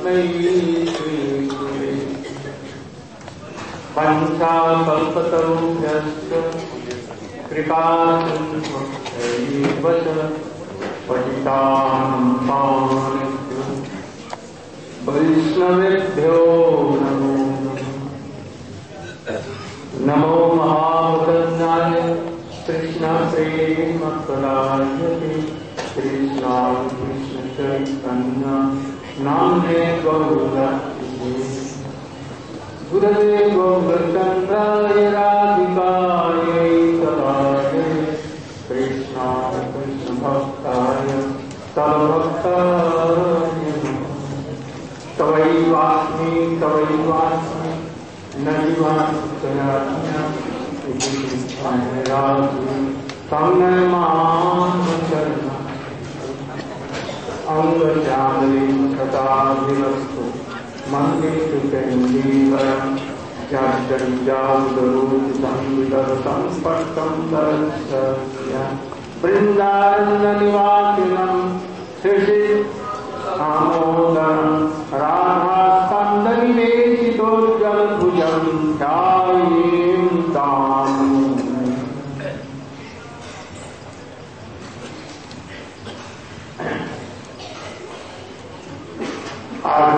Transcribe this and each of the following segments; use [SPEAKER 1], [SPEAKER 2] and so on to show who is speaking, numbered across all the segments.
[SPEAKER 1] तस्मै श्रीगुरवे पंचाकल्पतरुभ्यश्च कृपासिन्धुभ्यैव च पतितानां पावनेभ्यो वैष्णवेभ्यो नमो नमो महावदन्याय कृष्णप्रेमप्रदायते कृष्ण चैतन्य नाम्ने गौरङ्गे गुरवे गौरचन्द्राय राधिकायै तदायै कृष्णाय कृष्णभक्ताय तद्भक्ताय तवैवास्मि न जीवान्त्यनाज्ञा इति कृष्णाय तन्नयमानशरणम् अंगजालिं तथाभिरस्तु मन्दिरं केन्द्रीवरं जगज्जावदरूपितं विदर्शं स्पष्टं दर्शय वृन्दारण्यनिवासिनं श्री आमोदनं राधास्कन्दनिवेशितोज्ज्वलभुजं ध्यायें ताम्। आज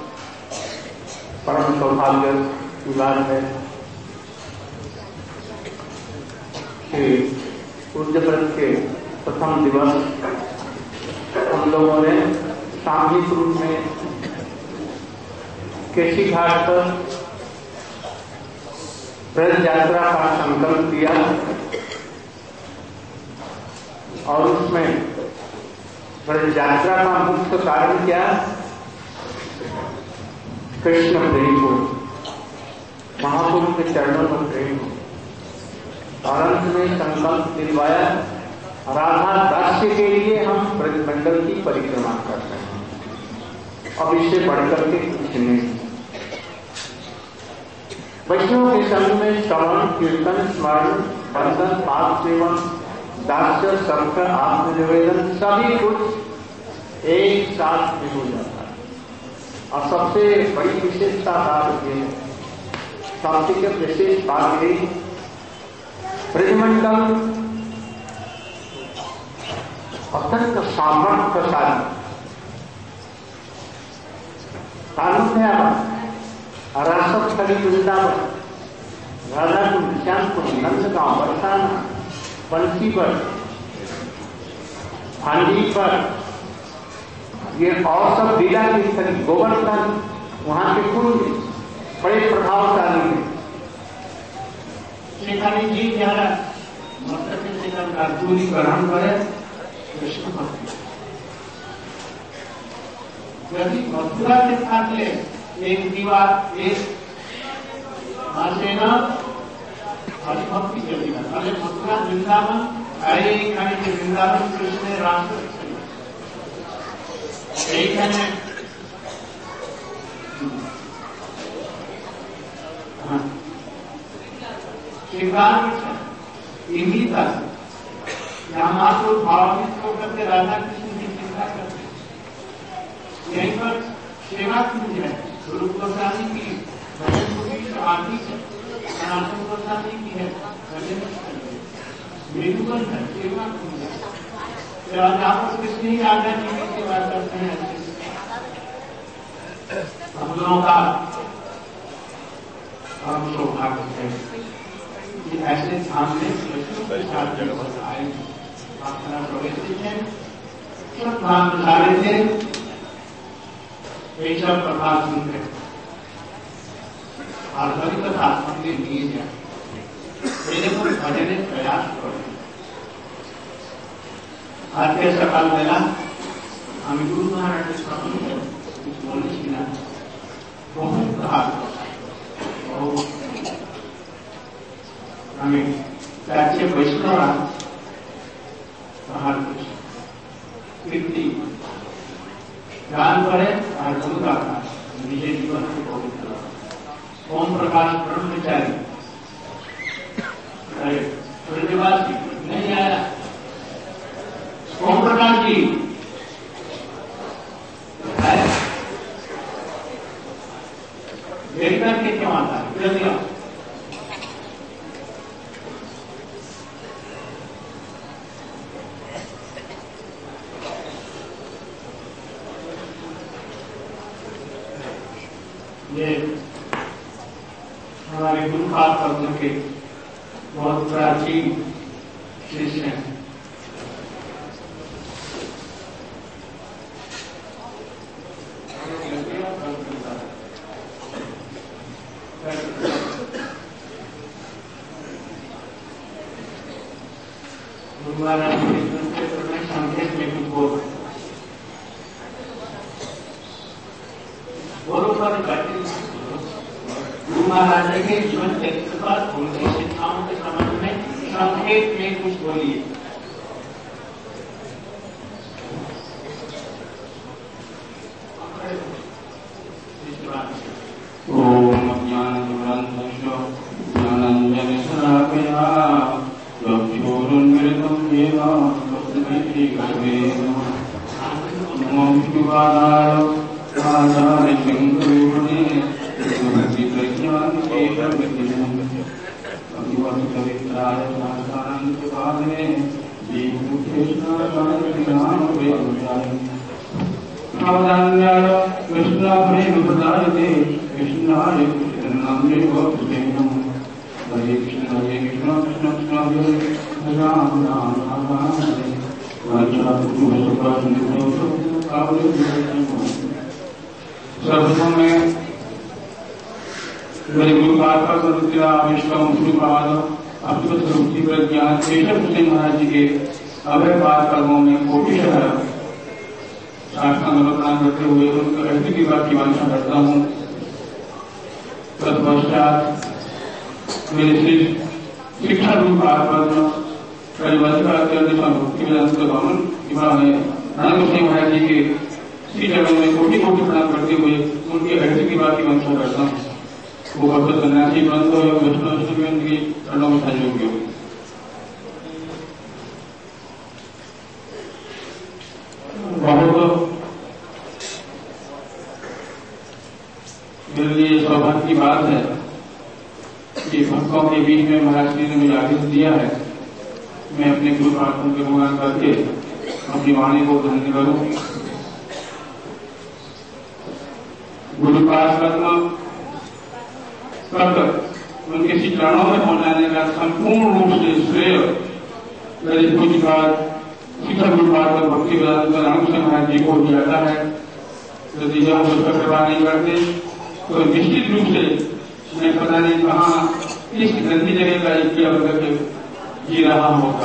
[SPEAKER 1] परम सौभाग्य की बात है कि पूज्य व्रत के प्रथम दिवस हम लोगों ने सामूहिक रूप में केशी घाट पर व्रत यात्रा का संकल्प किया और उसमें व्रत यात्रा का मुख्य कारण क्या? कृष्ण प्रेम हो, महापुरुष के चरणों में प्रेम हो। और अंत में संकल्प दिलवाया राधा दास्य के लिए हम ब्रजमंडल की परिक्रमा करते हैं। अब इससे बढ़कर के कुछ नहीं। वैष्णव के संग में श्रवण कीर्तन स्मरण बंधन पाप सेवन दास्य सर्ग आत्मनिवेदन सभी कुछ एक साथ में हो जाता है। और सबसे बड़ी विशेषता बात ये है, सबसे विशेष बात यही ब्रजमंडल अत्यंत सामर्थ्यशाली कारुण्य रासस्थली वृंदावन राधाकुंड श्यामकुंड नंदगांव बरसाना बंसी पर भांडी पर ये और सब लीला की स्थली गोवर्धन वहां के कुंड बड़े प्रभावशाली हैं।
[SPEAKER 2] सेखानी जी द्वारा मस्तक से दूरी ग्रहण करे कृष्ण भक्ति यदि मथुरा के साथ ले एक दीवार एक आसेना हरिभक्ति चलेगा पहले मथुरा वृंदावन अरे के वृंदावन कृष्ण राष्ट्र এইখানে इंगित यहाँ महापुरुष भावान्वित होकर के राधा कृष्ण की चिंता करते यहीं पर सेवा कुंज है। स्वरूप गोस्वामी की भजन की आरती है, सनातन गोस्वामी की है भजन मृदुबन है, सेवा कुंज है। जहाँ पर कृष्ण ही राधा जी की सेवा करते हैं। हम लोगों का परम सौभाग्य है कि ऐसे धाम में कृष्ण के साथ जगत आए अपना प्रवेश है। सब धाम सारे थे ऐसा प्रभाव सुनते और हरि कथा अपने लिए जाए मेरे को भजन प्रयास करें। आज के सकाल मेला हमें गुरु महाराज के स्वामी कुछ बोले ना बहुत कहा हमें राज्य वैष्णव बाहर कुछ कीर्ति ज्ञान पड़े और गुरु का निजे जीवन को पवित्र ओम प्रकाश ब्रह्मचारी ब्रजवासी नहीं आया ओम प्रकाश जी देख करके क्यों आता है? जल्दी आओ। ये हमारे गुरुपाद पद्म के बहुत प्राचीन शिष्य हैं। गुरु महाराज के संकेत में कुछ बोल गुरु महाराज के जीवन चरित्र पर उनकी शिक्षाओं के संबंध में संक्षेप में कुछ बोलिए।
[SPEAKER 3] ओम ज्ञानंजनशलाकया चक्षुरुन्मिलितं येन तस्मै श्रीगुरवे नमः। विष्णुपादाय आचार्यशङ्करगुणे भक्तिप्रज्ञानकेशविद्याय शास्त्रान्तपादने श्रीकृष्णाय सावधान्याय कृष्णाभ्रेनुप्रदायते कृष्णाय कृष्णनाम्नेव कृष्णेन हरे कृष्ण कृष्ण कृष्ण हरे राम राम राम हरे सर्वप्रथम मैं मेरे गुरुपाद का सदस्य विष्णु गुरुपाद अष्टवत्सरुचि प्रज्ञान केशव सिंह महाराज जी के अभय पाद कर्मों में कोटिशः साष्टांग प्रणाम करते हुए उनके रहने की बात की वांछा करता हूँ। तत्पश्चात मेरे श्री शिक्षा गुरुपाद पद्म भक्ति वेदांत भवन नानक सिंह महाराज जी के श्री चरणों में कोटि कोटि प्रणाम करते हुए उनके रहने की बात की वांछा करता हूँ। वो भक्त सन्यासी बंद हो वैष्णव के चरणों में सहयोगी हो। बहुत मेरे लिए सौभाग्य की बात है कि भक्तों के बीच में महाराज जी ने मुझे आदेश दिया है मैं अपने गुरु प्रार्थना के गुणगान करके अपनी वाणी को धन्य करूं। गुरुपाद पद्म उनके श्री चरणों में पहुंचाने का संपूर्ण रूप से श्रेय मेरे पूज्यपाद शिक्षा गुरुपाद भक्ति वेदांत नानक सिंह महाराज जी को दिया जाता है। यदि हम उसका कृपा नहीं करते तो निश्चित रूप से मैं पता नहीं कहाँ किस गंदी जगह का एक किया बदल जी रहा होगा।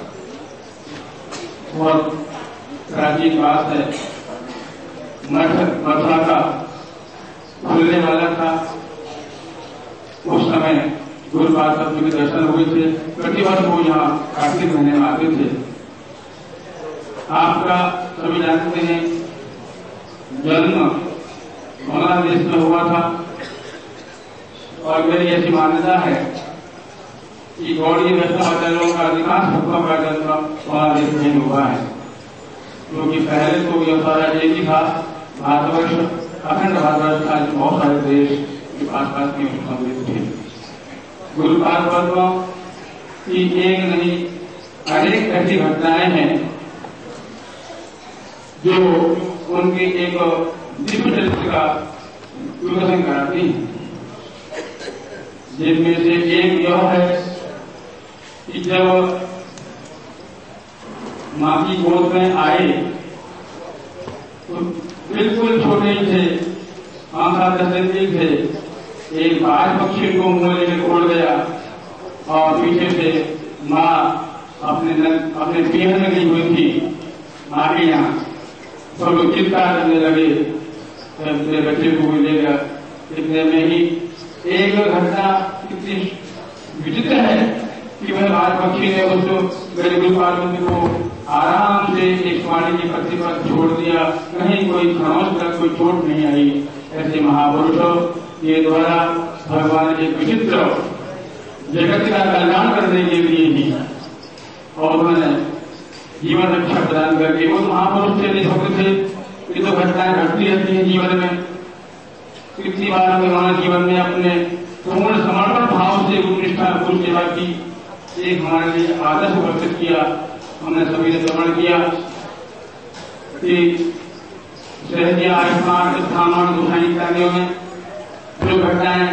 [SPEAKER 3] बहुत प्राचीन बात है। मथुरा का खुलने वाला था। उस समय गुरुपाद पद्म के दर्शन हुए थे। प्रतिवर्ष वो यहाँ कार्तिक महीने में आते थे। आपका सभी जानते हैं जन्म बांग्लादेश में हुआ था और मेरी ऐसी मान्यता है कि गौड़ीय वैष्णव आचार्यों का अधिकांश भक्तों का जन्म बांग्लादेश में हुआ है, क्योंकि पहले तो यह सारा एक ही था भारतवर्ष, अखंड भारतवर्ष आज बहुत सारे देश के आसपास के समृद्ध थे। गुरुपाद पद्म की एक नहीं अनेक ऐसी घटनाएं हैं जो उनके एक दिव्य चरित्र का विकसन कराती हैं, जिनमें से एक यह है कि जब मां की गोद में आए तो बिल्कुल छोटे ही थे, 5-7 दिन के थे। एक बाज पक्षी को मुंह लेकर उड़ गया और पीछे से मां अपने पीहर में गई हुई थी मां के यहाँ, तो लोग चित्कार करने लगे मेरे बच्चे को मिलेगा। इतने में ही एक घटना इतनी विचित्र है कि वह बाज पक्षी ने उसको मेरे गुरुपाद को आराम से एक स्वाणी की पत्ती पर छोड़ दिया, कहीं कोई खरोंच तक कोई चोट नहीं आई। ऐसे महापुरुषों के द्वारा भगवान एक विचित्र जगत का कल्याण करने के लिए ही और उन्होंने जीवन रक्षा प्रदान करके उस महापुरुष से नहीं सकते थे। ये तो घटनाएं घटती रहती है जीवन में। कितनी बार हमारे जीवन में अपने पूर्ण समर्पण भाव से गुरुनिष्ठा गुरु सेवा की एक हमारे लिए आदर्श प्रस्तुत किया। हमने सभी ने श्रवण किया कि सहजिया आयुष्मान ब्राह्मण गोसाई कार्यों में जो घटनाएं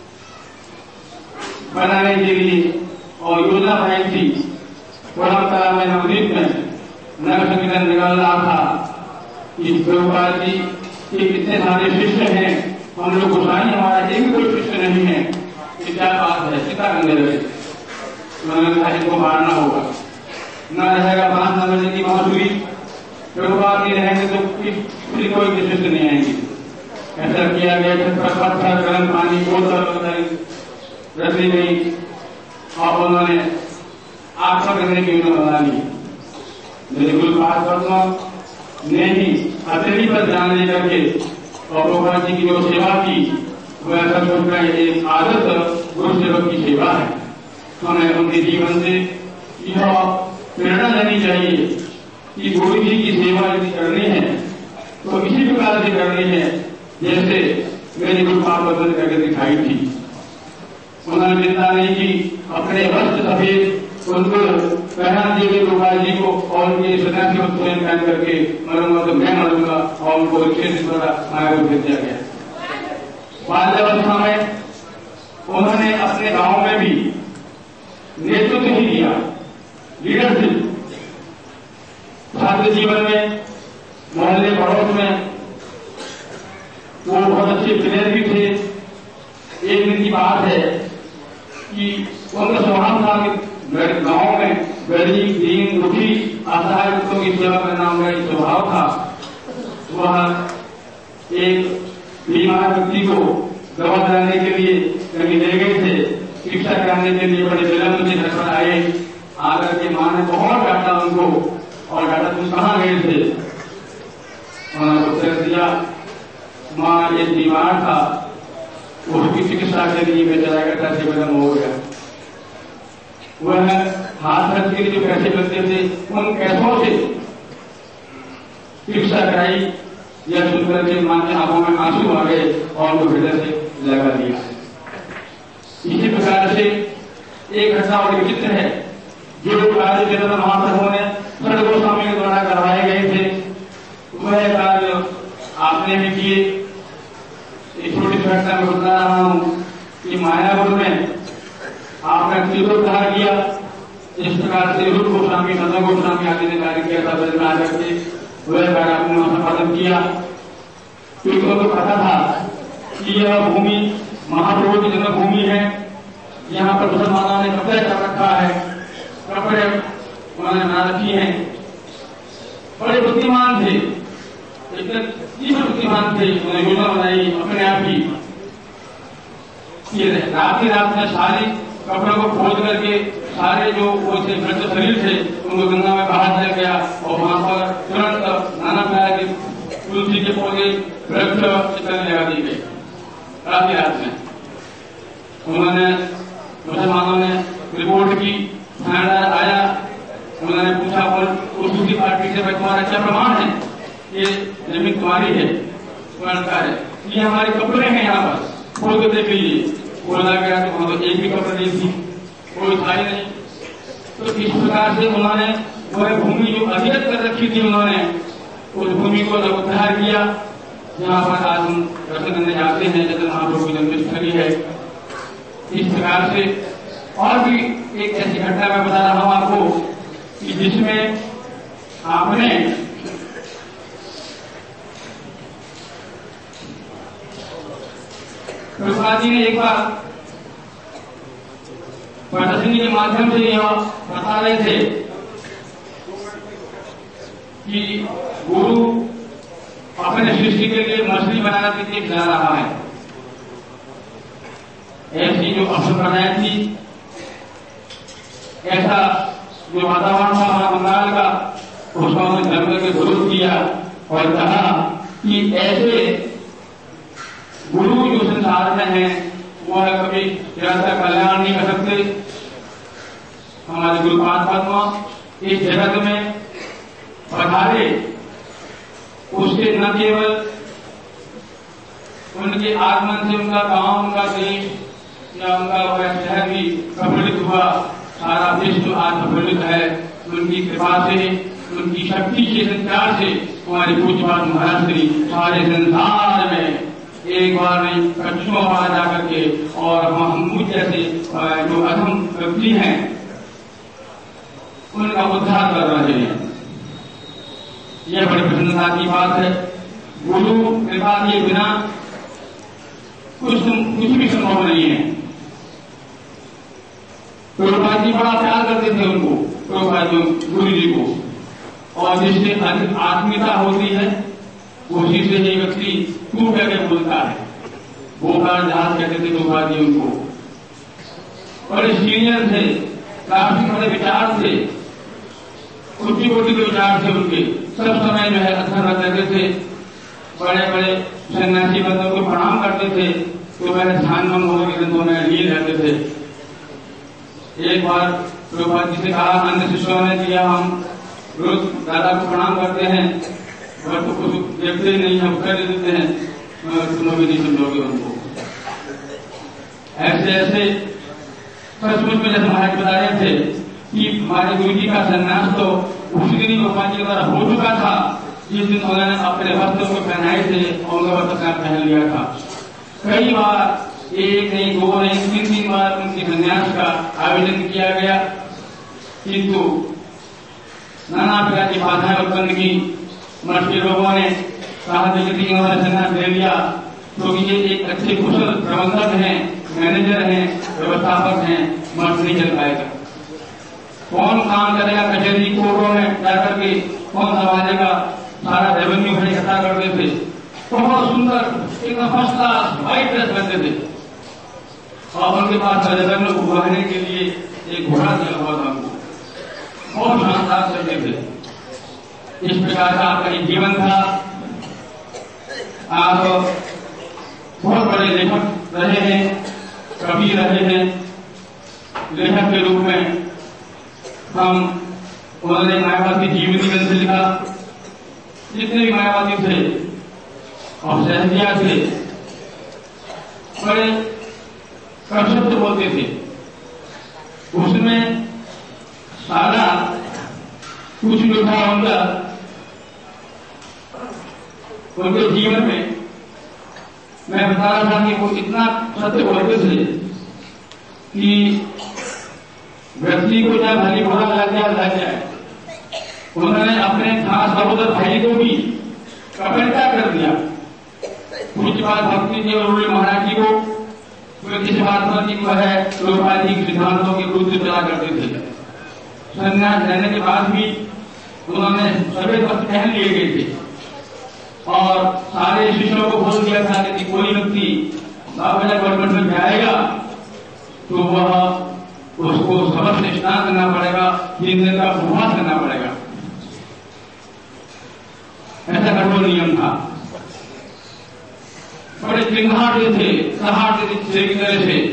[SPEAKER 3] बनाने के लिए और योजना बनाई थी, परंपरा में नवदीप में नगर संकीर्तन निकाल रहा था कि प्रभुपाद जी के कितने सारे शिष्य हैं, हम लोग गोसाई हमारा एक भी कोई शिष्य नहीं है, ये क्या बात है, चिंता करने लगे। उन्होंने कहा इनको मारना होगा, न रहेगा बांस न बजेगी बांसुरी, प्रभुपाद नहीं रहेंगे तो फिर कोई शिष्य नहीं आएंगे। ऐसा किया गया, पत्थर गर्म पानी बोतल रखी गई और उन्होंने आत्मा करने की योजना बना ली। मेरे गुरुपाद पद्म ने ही हथेली पर ध्यान लेकर के और प्रभुपाद जी की जो सेवा की वह ऐसा सोचना एक आदर्श गुरु सेवक की सेवा है। हमें उनके जीवन से यह प्रेरणा लेनी चाहिए कि गुरु जी की सेवा यदि करनी है तो इसी प्रकार से करनी है जैसे मेरे गुरुपाद पद्म ने करके दिखाई थी। उन्होंने चिंता नहीं की, अपने वस्त्र सफेद उनको पहना दिए गोपाल जी को और ये सन्यासी वस्त्र पहन करके मरूंगा तो मैं मरूंगा और उनको रिक्शे से द्वारा माया को भेज दिया गया। बाल्यावस्था में उन्होंने अपने गांव में भी नेतृत्व ही किया, लीडरशिप। छात्र जीवन में मोहल्ले पड़ोस में वो बहुत अच्छे प्लेयर भी थे। एक दिन की बात है कि उनका स्वभाव था कि गांव में गरीब दीन दुखी असहाय लोगों की सेवा करना उनका एक स्वभाव था। वह एक बीमार व्यक्ति को दवा कराने के लिए कहीं ले गए थे, शिक्षा कराने के लिए बड़े विलंब से घर पर आए। आकर के मां ने बहुत डांटा उनको और डांटा तुम कहाँ गए थे? उन्होंने उत्तर दिया मां ये बीमार था, उसकी चिकित्सा के लिए बेचारा करता से खत्म हो गया। वह हाथ खर्च के लिए जो पैसे लगते थे उन पैसों से चिकित्सा कराई। यह सुनकर के मां के आंखों में आंसू आ गए और उनको हृदय से लगा दिया। इसी प्रकार से एक घटना और विचित्र है जो कार्य चेतन महाप्रभु ने सर गोस्वामी के द्वारा करवाए गए थे, वह कार्य आपने भी किए। एक छोटी सी घटना में बता रहा हूं कि मायापुर में आपने तीर्थोद्धार किया। इस प्रकार से रूप गोस्वामी नंद गोस्वामी आदि ने कार्य किया था, बदल में आकर के वह कार्य आपने संपादन किया। क्योंकि उनको पता था कि यह भूमि महाप्रभु की जन्मभूमि है, यहाँ पर मुसलमानों ने कपड़े कर रखा है, कपड़े उन्होंने बना रखी है। बड़े बुद्धिमान थे, एकदम तीव्र बुद्धिमान थे। उन्होंने योजना बनाई अपने आप ही। रात ही रात में सारे कपड़ों को खोद करके सारे जो वो थे मृत शरीर थे उनको गंगा में बाहर दिया गया और वहां पर तुरंत नाना प्रकार के तुलसी के पौधे वृक्ष चित्र लगा दिए गए। रात ही रात में उन्होंने मुसलमानों ने रिपोर्ट की, थानेदार आया, उन्होंने पूछा उस दूसरी पार्टी से तुम्हारा क्या प्रमाण है, ये जमीन तुम्हारी है? है ये हमारे कपड़े हैं यहाँ पर खोल के के लिए। बोला गया तो वहां तो एक भी कपड़ा नहीं थी, कोई था ही नहीं। तो इस प्रकार से उन्होंने वह भूमि जो अधिगत कर रखी थी उन्होंने उस भूमि को उद्धार किया, जहाँ पर आज हम दर्शन करने जाते हैं, जैसे महाप्रभु की जन्मस्थली है। इस प्रकार से और भी एक ऐसी घटना मैं बता रहा हूं आपको कि जिसमें आपने प्रभुपाद जी ने एक बार प्रदर्शनी के माध्यम से यह बता रहे थे कि गुरु अपने शिष्य के लिए मछली बनाने के लिए जा रहा है। ऐसी जो असंप्रदाय थी, ऐसा जो वातावरण था हमारा बंगाल का, उसका उन्होंने धर्म के विरोध किया और कहा कि ऐसे गुरु जो संसार में है वह कभी जगत का कल्याण नहीं कर सकते। हमारे गुरुपाद पद्म इस जगत में पधारे, उससे न केवल उनके आगमन से उनका गांव, उनका देश या उनका वह शहर भी प्रफुल्लित हुआ। सारा विश्व आज प्रफुल्लित है उनकी कृपा से, उनकी शक्ति के संचार से। हमारे पूज्यपाद महाराज श्री सारे संसार में एक बार नहीं कच्चों बार जाकर के और हम मुझ जैसे जो अधम व्यक्ति हैं उनका उद्धार कर रहे हैं। यह बड़ी प्रसन्नता की बात है। गुरु कृपा के बिना कुछ भी संभव नहीं है। प्रभुपाद जी बड़ा प्यार करते थे उनको, प्रभुपाद गुरु जी को, और जिससे अधिक आत्मीयता होती है उसी से ये व्यक्ति टूट करके बोलता है। वो बार जहाज कहते थे प्रभुपाद जी उनको। बड़े सीनियर थे, काफी बड़े विचार थे, उच्च कोटि के विचार थे उनके। सब समय जो है अध्ययन करते थे, बड़े बड़े सन्यासी बंदों को प्रणाम करते थे, तो वह ध्यान में होकर ग्रंथों में लीन रहते थे। एक बार प्रभुपाद जी से कहा, अन्य शिष्यों ने दिया, हम रोज दादा को प्रणाम करते हैं, वह तो कुछ देखते ही नहीं है, उत्तर दे देते हैं, सुनोगे नहीं समझोगे उनको। ऐसे ऐसे सचमुच में जैसे महाराज बता रहे थे कि हमारे गुरु जी का संन्यास तो उसी दिन ही प्रभुपाद जी के द्वारा हो चुका था जिस दिन उन्होंने अपने वस्त्र को पहनाए थे और उनका वस्त्र पहन लिया था। कई बार, एक नहीं, दो नहीं, तीन बार उनके संन्यास का आवेदन किया गया, किंतु नाना प्रकार की बाधाएं उत्पन्न की। मठ के लोगों ने कहा कि यदि इन्होंने संन्यास ले लिया तो ये एक अच्छे कुशल प्रबंधक हैं, मैनेजर हैं, व्यवस्थापक हैं, मठ नहीं चल पाएगा। कौन काम करेगा कचहरी कोर्टों में जाकर के, कौन संभालेगा, सारा रेवेन्यू है इकट्ठा करते थे। बहुत सुंदर एकदम फर्स्ट क्लास व्हाइट ड्रेस पहनते थे और उनके पास रेवेन्यू को बढ़ाने के लिए एक घोड़ा दिया हुआ था उनको। बहुत शानदार चलते थे। इस प्रकार का आपका एक जीवन था। आप बहुत बड़े लेखक रहे हैं, कवि रहे हैं। लेखक के रूप में उन्होंने मायावादी जीवनी ग्रंथ लिखा। जितने भी मायावादी थे और सहजिया थे, बड़े शब्द बोलते थे। उसमें सारा कुछ जो था उनके जीवन में मैं बता रहा था कि वो इतना सत्य बोलते थे कि व्यक्ति को जब भली बुरा लग जाए। उन्होंने अपने खास सहोदर भाई को भी कपड़ता कर दिया। पूज्यपाद भक्ति जी और महाराज जी को किस बात पर कि वह प्रभुपाद जी के सिद्धांतों के विरुद्ध चला करते थे। संन्यास लेने के बाद भी उन्होंने सफेद वस्त्र पहन लिए गए थे और सारे शिष्यों को बोल दिया था कि कोई व्यक्ति बाबा गवर्नमेंट में जाएगा तो वह उसको सबक से स्नान करना पड़ेगा, 3 दिन का उपवास करना पड़ेगा। ऐसा कठोर नियम था। बड़े चिंगाड़ते थे, सहारते थे की तरह से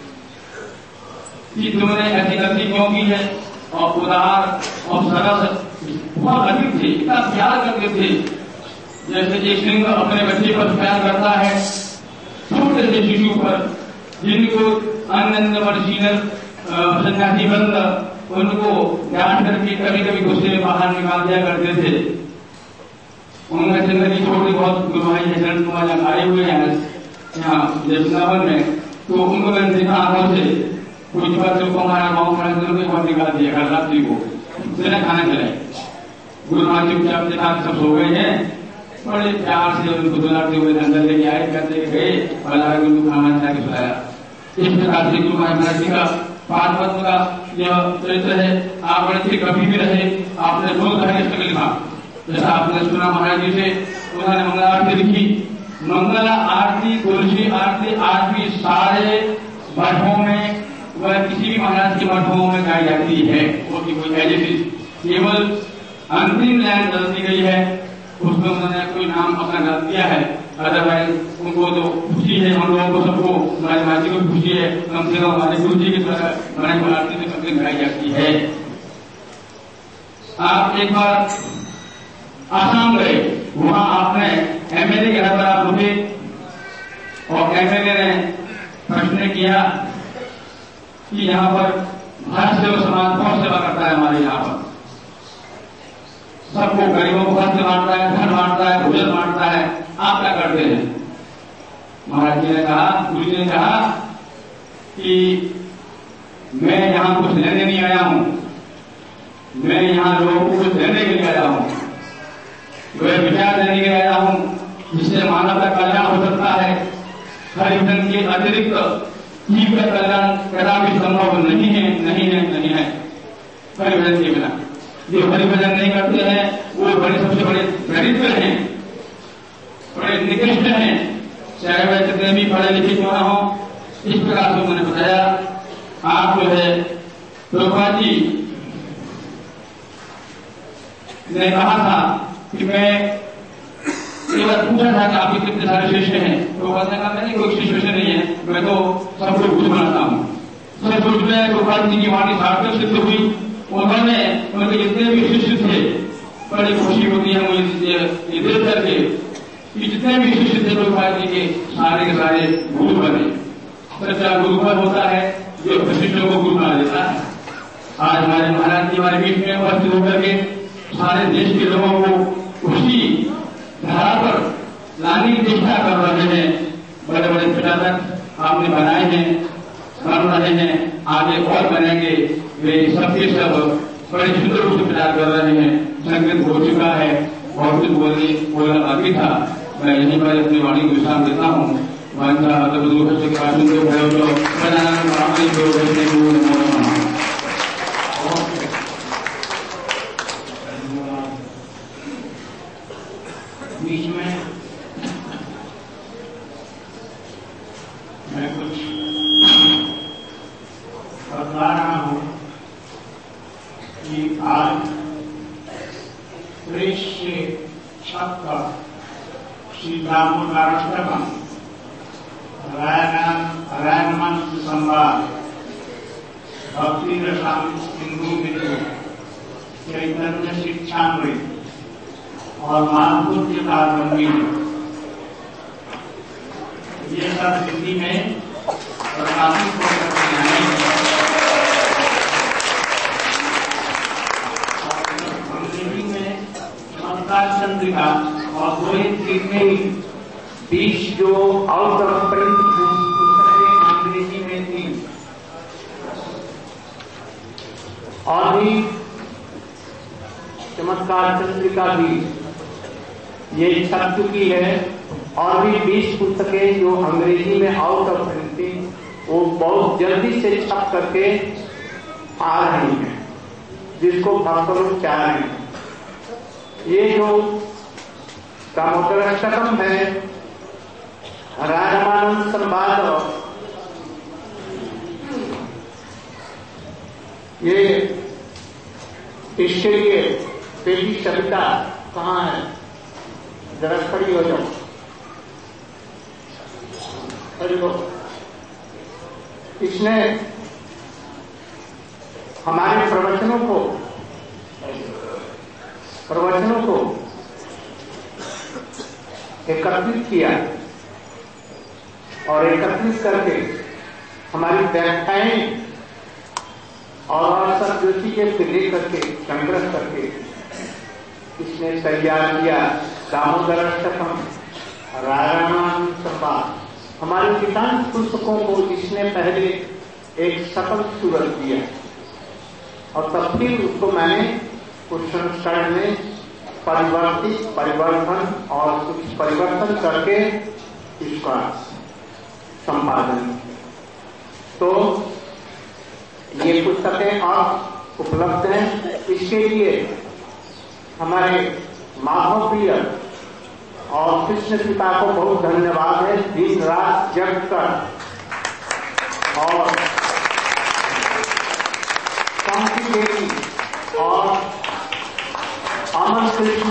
[SPEAKER 3] कि तुमने ऐसी गलती क्यों की है। और उदार और सरस बहुत अधिक थे, इतना प्यार करते थे जैसे एक सिंह अपने बच्चे पर प्यार करता है। छोटे से शिशु पर जिनको अन्य वर्षीनर सन्यासी बंद उनको डांट करके कभी कभी गुस्से में बाहर निकाल दिया करते थे। उनका जिंदगी छोटे बहुत गुरु भाई जैसे आए हुए हैं यहाँ वृंदावन में, तो उनको मैंने देखा आंखों से। कुछ बात को हमारा गाँव बहुत निकाल दिया घर रात्रि को, बिना खाना खिलाए। गुरु महाराज चुपचाप देखा सब सो गए हैं, बड़े प्यार से उनको दुलारते हुए अंदर लेके आए, कहते गए और उनको खाना खिला के सुलाया। इस प्रकार से गुरु महाराज जी का पार्वत का यह चरित्र है। आप बड़े थे, कभी भी रहे, आपने बहुत सारे लिखा। जैसा आपने सुना महाराज जी से, उन्होंने मंगला आरती लिखी। मंगला आरती, तुलसी आरती आज भी सारे मठों में, वह किसी भी महाराज के मठों में गाई जाती है। वो कोई केवल अंतिम लाइन डाल दी गई है, उसमें उन्होंने कोई नाम अपना डाल दिया है। अदरवाइज उनको तो खुशी है, हम लोगों को सबको, हमारे माजी को खुशी है, कम से कम हमारे गुरु जी की तरह हमारी आरती में कभी गाई जाती है। आप एक बार आसाम गए, वहां आपने एमएलए के घर पर आप रुके, और एमएलए ने प्रश्न किया कि यहाँ पर भारत सेवा समाज कौन सेवा करता है हमारे यहाँ पर, सबको गरीबों को वस्त्र बांटता है, धन बांटता है, भोजन बांटता है, आप क्या करते हैं? महाराज जी ने कहा, गुरु जी ने कहा कि मैं यहां कुछ लेने नहीं आया हूं, मैं यहां लोगों को कुछ देने के लिए आया हूं, वह विचार देने के लिए आया हूं जिससे मानव का कल्याण हो सकता है। हरिभजन के अतिरिक्त जीव का कल्याण कदापि संभव नहीं है, नहीं है, नहीं है हरिभजन के बिना। जो हरिभजन नहीं करते हैं वो बड़े सबसे बड़े दरिद्र हैं, बड़े निकृष्ट हैं, चाहे वह कितने भी पढ़े लिखे क्यों ना हो। इस प्रकार से उन्होंने बताया। आप जो है प्रभुपाद जी ने कहा था कि मैं एक बार पूछा था कि आपके कितने सारे शिष्य हैं, प्रभुपाद ने कहा मैंने कोई शिष्य नहीं है, मैं तो सबको कुछ बनाता हूँ। सब सोच रहे हैं प्रभुपाद जी की वाणी सार्थक सिद्ध हुई। उन्होंने उनके जितने भी शिष्य थे, बड़ी खुशी होती है मुझे ये देख करके कि जितने भी शिष्य थे प्रभुपाद जी के सारे गुरु बने। सच्चा गुरु पर होता है जो शिष्यों को गुरु बना देता है। आज हमारे महाराज जी हमारे बीच में उपस्थित होकर के सारे देश के लोगों को उसी धारा पर लाने की चेष्टा कर रहे हैं। बड़े बड़े प्रचारक आपने बनाए हैं, बन रहे हैं, आगे और बनेंगे। वे सबके सब बड़े सुंदर रूप से प्रचार कर रहे हैं। संगीत हो चुका है और कुछ बोलना बाकी था। मैं यहीं पर अपनी वाणी को विश्राम देता हूँ।
[SPEAKER 2] बीच में मैं कुछ बता रहा हूं कि आज प्रेस से छत का श्री दामोदराष्टकम रायमान संवाद भक्ति रसाम सिंधु बिंदु चैतन्य शिक्षामृत और माधुर के कादम्बी ये सब हिंदी में प्रकाशित हो सकते हैं। अंग्रेजी में चमत्कार चंद्रिका और दो दिन में 20 जो आउट ऑफ प्रिंट पुस्तकें अंग्रेजी में थी और भी चमत्कार चंद्रिका भी ये छप चुकी है और भी 20 पुस्तकें जो अंग्रेजी में आउट ऑफ प्रिंट थी वो बहुत जल्दी से छप करके आ रही हैं, जिसको भक्त लोग चाह रहे हैं। ये जो दामोदराष्टकम है, रामानंद संवाद, ये इसके लिए पहली कविता कहाँ है, जरा खड़ी हो जाओ, खड़ी हो। इसने हमारे प्रवचनों को एकत्रित किया और एकत्रित करके हमारी व्याख्याएं और सब जो चीजें फिर करके संग्रह करके इसने तैयार किया। दामोदराष्टकम, रामायण संवाद, हमारे अधिकांश पुस्तकों को इसने पहले एक सकल सूरत दिया और तब फिर उसको मैंने कुछ संस्करण में परिवर्तन और कुछ परिवर्तन करके इसका संपादन। तो ये पुस्तकें अब उपलब्ध हैं। इसके लिए हमारे माधव प्रिय और कृष्ण पिता को बहुत धन्यवाद है। दिन रात जग कर और शांति देवी और अमन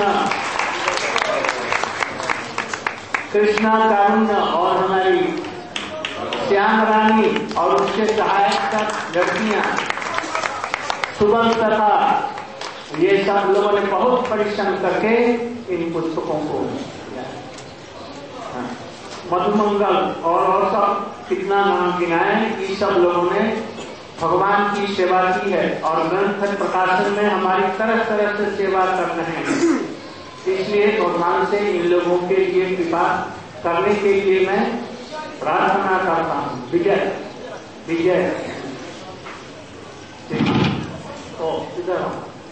[SPEAKER 2] कृष्णा कारुण्य और हमारी श्याम रानी और उसके सहायक लड़कियां सुबह तथा ये सब लोगों ने बहुत परिश्रम करके इन पुस्तकों को
[SPEAKER 1] मधुमंगल और सब कितना नाम गिनाए कि सब लोगों ने भगवान की सेवा की है और ग्रंथ प्रकाशन में हमारी तरह तरह से सेवा कर रहे हैं। इसलिए भगवान से इन लोगों के लिए कृपा करने के लिए मैं प्रार्थना करता हूँ। विजय विजय तो इधर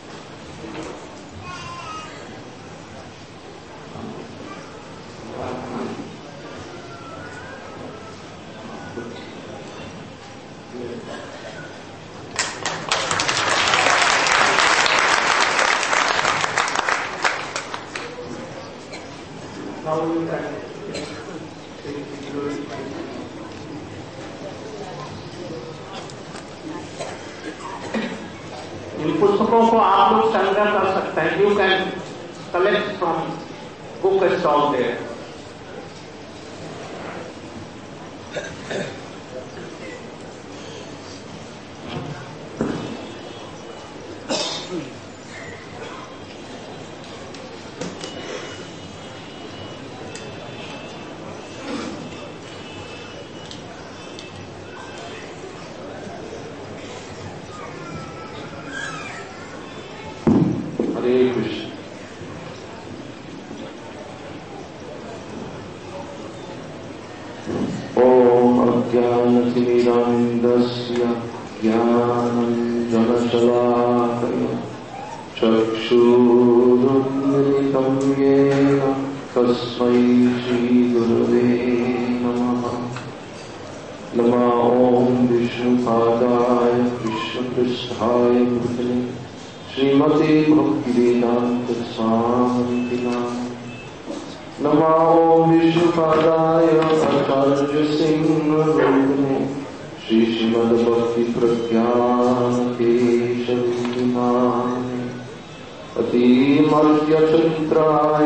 [SPEAKER 1] इन पुस्तकों को आप लोग संग्रह कर सकते हैं। You can collect from book stall there.
[SPEAKER 4] Hare Krishna. ओम अज्ञानतिमिरान्धस्य ज्ञानाञ्जनशलाकया चक्षुरुन्मिलितं येन तस्मै श्रीगुरवे नमः। नमः ओम विष्णुपादाय कृष्णपृष्ठाय भूतले श्रीमते भक्तिवेदांत स्वामी नमः ओम विष्णुपादाय आचार्य सिंहने श्री श्रीमद भक्ति प्रज्ञान केशविमाने अतिमर्त्य चरित्राय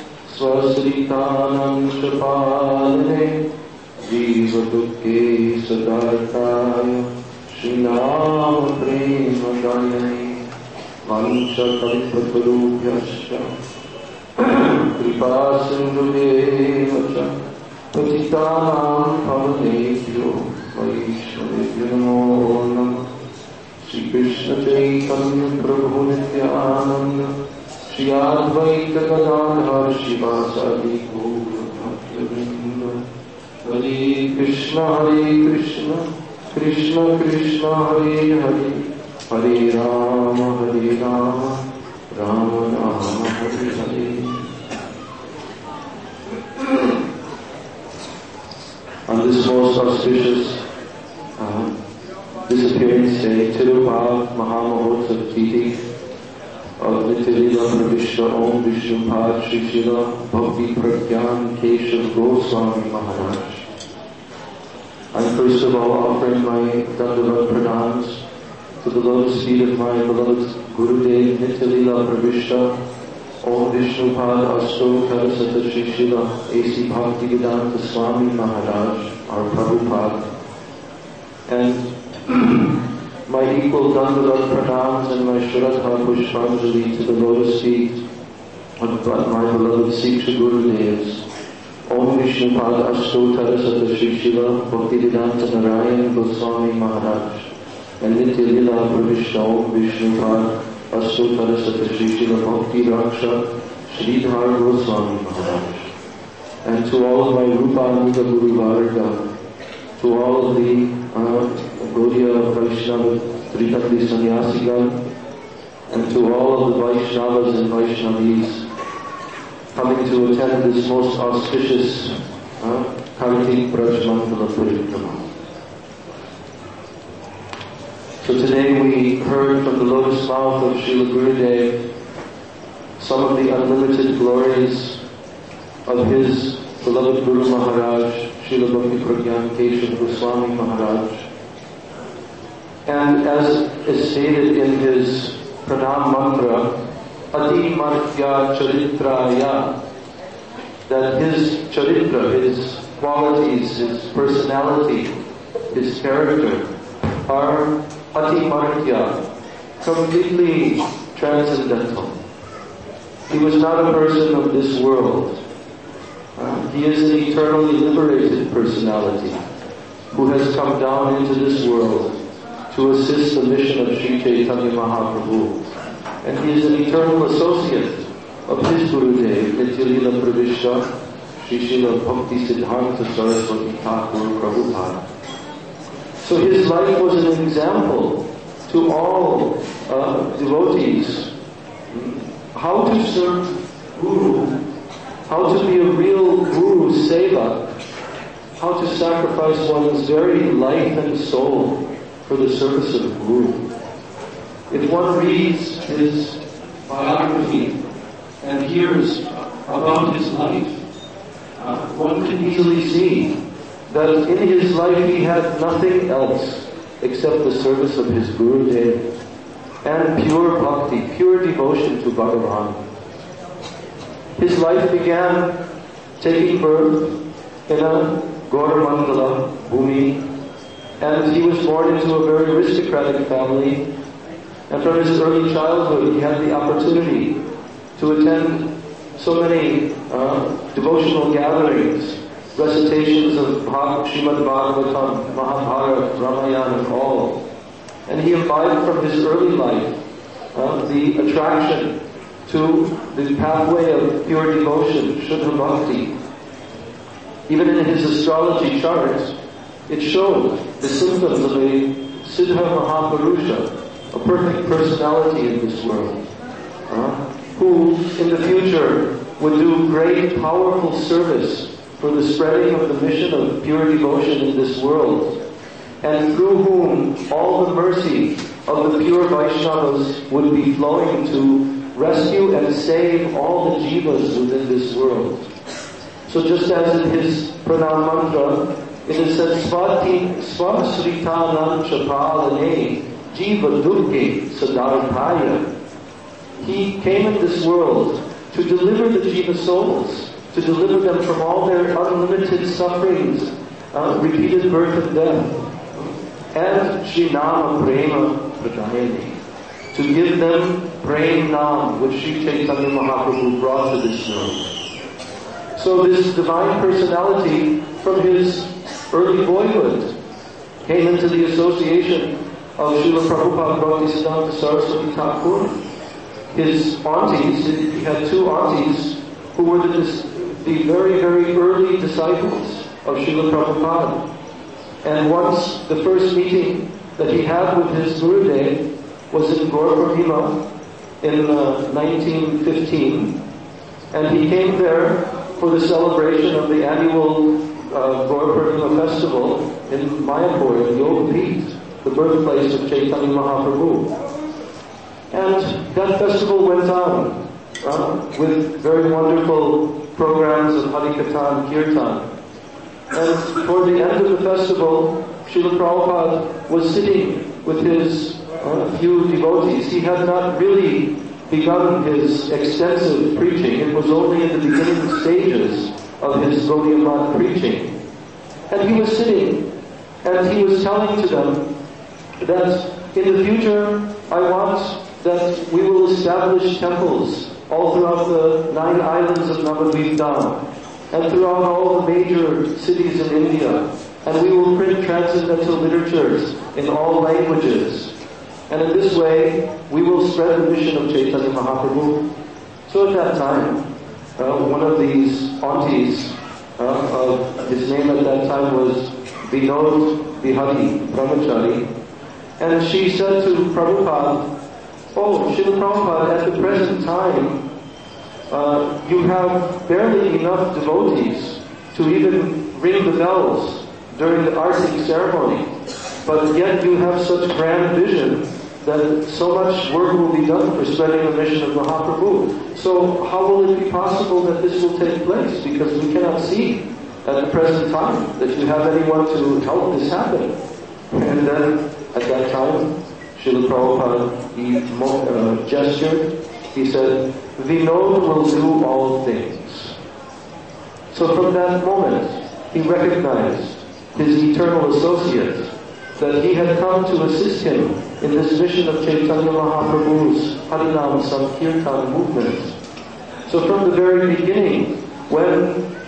[SPEAKER 4] स्वश्रितानंशपालने जीवदुःखे सदाताय श्रीनाम प्रेम गायने वंशकल्पतरुभ्यश्च कृपा सिन्धुदेव च पतितानां पावनेभ्यो वैष्णवेभ्यो नमो नमः। श्री कृष्ण चैतन्य प्रभु नित्यानंद श्री अद्वैत गदाधर शिवासादि गौर भक्तवृंद। हरे Krishna Krishna Krishna Hare Hare Hare Ram Ram Ram Hare Hare. On this most auspicious disappearance day, Tirupal Mahamahotsav Tithi of Nitya-Lila Pravishta Om Vishnupad Shri Srila Bhakti Pragyan Keshav Goswami Maharaj. I'm first of all offering my Dandavat Pranams to the lotus feet of my beloved Gurudev Nitya-Lila Pravishta Om Vishnupad Astotara Sata Shri Srila A.C. Bhaktivedanta Swami Maharaj, our Prabhupada, and my equal Dandavat Pranams and my Shraddha Pushpanjali to the lotus feet of my beloved Siksha Gurudevs Om Vishnupad Astotara Sata Shri Srila Bhaktivedanta Narayan Goswami Maharaj and Nitya-Lila Pravishta Om Vishnupad Astotara Sata Shri Srila Bhakti Raksha Sridhar Goswami Maharaj, and to all of my Rupa Anuga Guru Varga, to all of the Gaudiya Vaishnava Tripati Sannyasigan, and to all of the Vaishnavas and Vaishnavis coming to attend this most auspicious Kartik Braj Mantala Parikrama. So today we heard from the lotus mouth of Srila Gurudev some of the unlimited glories of his beloved Guru Maharaj, Srila Bhakti Pragyan Keshav Goswami Maharaj. And as is stated in his Pranam Mantra, Ati Martya Charitraya, that his charitra, his qualities, his personality, his character are Ati Martya, completely transcendental. He was not a person of this world. He is an eternally liberated personality who has come down into this world to assist the mission of Sri Chaitanya Mahaprabhu. And he is an eternal associate of his Gurudev, Nitya-lila Pravishta, Sri Srila Bhakti Siddhanta Saraswati Thakur Prabhupada. So his life was an example to all devotees how to serve Guru, how to be a real Guru Seva, how to sacrifice one's very life and soul for the service of Guru. If one reads his biography and hears about his life, one can easily see that in his life he had nothing else except the service of his Gurudev and pure bhakti, pure devotion to Bhagavan. His life began taking birth in a Gauramandala Bhumi, and he was born into a very aristocratic family, and from his early childhood he had the opportunity to attend so many devotional gatherings, recitations of Srimad Bhagavatam, Mahabharata, Ramayana, and all. And he imbibed from his early life the attraction to the pathway of pure devotion, Shuddha Bhakti. Even in his astrology charts, it showed the symptoms of a Siddha Mahapurusha, a perfect personality in this world, who in the future would do great powerful service for the spreading of the mission of pure devotion in this world, and through whom all the mercy of the pure Vaishnavas would be flowing to rescue and save all the jivas within this world. So just as in his pranam mantra, it is said, Svasritanam Chapalane Jiva Durge Sadarthaya. He came in this world to deliver the jiva souls, to deliver them from all their unlimited sufferings, repeated birth and death, and Srinama Prema Pradayani, to give them Prem Nam, which Sri Chaitanya Mahaprabhu brought to this world. So this divine personality from his early boyhood came into the association of Srila Prabhupada Bhaktisiddhanta Saraswati Thakur. His aunties, he had two aunties who were the very, very early disciples of Srila Prabhupada. And once the first meeting that he had with his Gurudev was in Gaur Purnima in 1915, and he came there for the celebration of the annual Gaur Purnima festival in Mayapur, in Yogapeeth, the birthplace of Chaitanya Mahaprabhu. And that festival went on with very wonderful programs of Harikatha and Kirtan. And toward the end of the festival, Srila Prabhupada was sitting with his few devotees. He had not really begun his extensive preaching. It was only in the beginning stages of his Gaudiya Math preaching. And he was sitting and he was telling to them that in the future I want that we will establish temples all throughout the 9 islands of Navadvip and throughout all the major cities in India. And we will print transcendental literatures in all languages. And in this way, we will spread the mission of Chaitanya Mahaprabhu. So at that time, one of these aunties, his name at that time was Vinod Bihari Brahmachari, and she said to Prabhupada, "Oh, Srila Prabhupada, at the present time, you have barely enough devotees to even ring the bells during the arti ceremony, but yet you have such grand vision that so much work will be done for spreading the mission of Mahaprabhu. So how will it be possible that this will take place? Because we cannot see at the present time that you have anyone to help this happen." And then at that time, Srila Prabhupada, he gestured, he said, "Vinod will do all things." So from that moment, he recognized his eternal associate, that he had come to assist him in this mission of Chaitanya Mahaprabhu's Harinam Sankirtan movement. So from the very beginning, when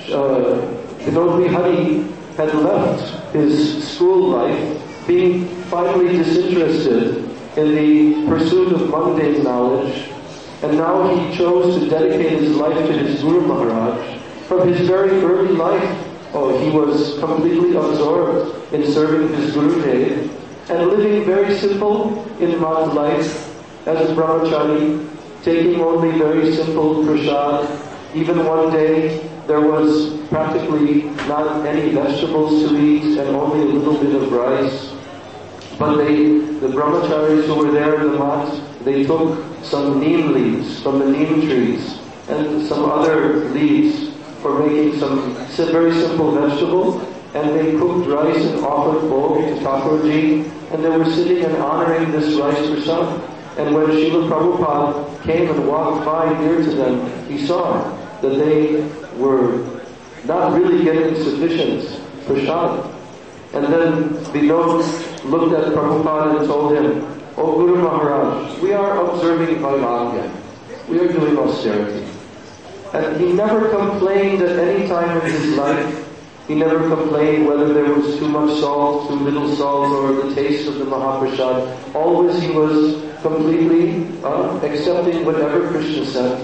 [SPEAKER 4] Vinod Bihari had left his school life, being finally disinterested in the pursuit of mundane knowledge, and now he chose to dedicate his life to his Guru Maharaj. From his very early life, he was completely absorbed in serving his Gurudev and living very simple in Mat life as a brahmachari, taking only very simple prasad. Even one day, there was practically not any vegetables to eat and only a little bit of rice. But the brahmacharis who were there in the mat, they took some neem leaves from the neem trees and some other leaves for making some very simple vegetable, and they cooked rice and offered bhog to Thakurji, and they were sitting and honoring this rice prasad. And when Srila Prabhupada came and walked by near to them, he saw that they were not really getting sufficient prasad. And then Vinod looked at Prabhupada and told him, "O Guru Maharaj, we are observing Vairagya. We are doing austerity." And he never complained at any time in his life. He never complained whether there was too much salt, too little salt, or the taste of the Mahaprasad. Always he was completely accepting whatever Krishna sent.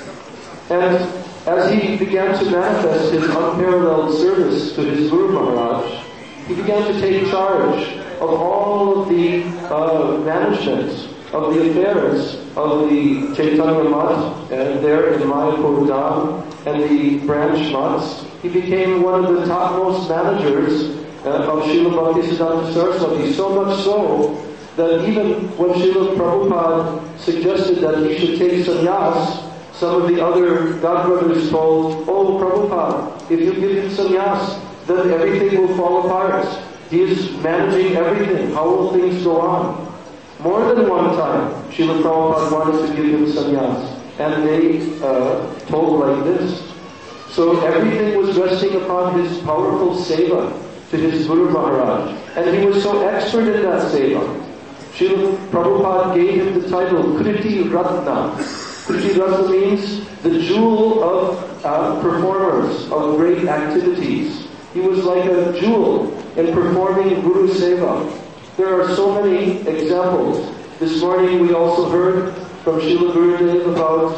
[SPEAKER 4] And as he began to manifest his unparalleled service to his Guru Maharaj, he began to take charge of all of the management of the affairs of the Chaitanya Math there in Mayapur Dham and the branch maths. He became one of the topmost managers of Srila Bhaktisiddhanta Saraswati, so much so that even when Srila Prabhupada suggested that he should take sannyas, some of the other godbrothers told, "Oh Prabhupada, if you give him sannyas, then everything will fall apart. He is managing everything. How will things go on?" More than one time, Srila Prabhupada wanted to give him sannyas, and they told like this. So everything was resting upon his powerful seva to his Guru Maharaj, and he was so expert in that seva. Srila Prabhupada gave him the title Kriti Ratna. Kriti Ratna means the jewel of performers of great activities. He was like a jewel in performing Guru Seva. There are so many examples. This morning we also heard from Srila Gurudev about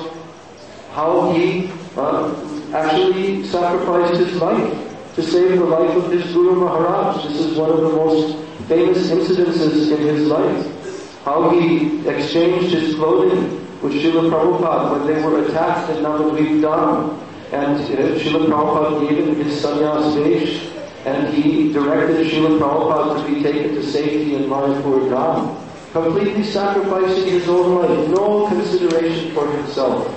[SPEAKER 4] how he actually sacrificed his life to save the life of his Guru Maharaj. This is one of the most famous incidences in his life. How he exchanged his clothing with Srila Prabhupada when they were attacked in Navadvip Dham. And Srila Prabhupada gave him his sannyas vesh, and he directed Srila Prabhupada to be taken to safety in Mayapur Dham, completely sacrificing his own life, no consideration for himself.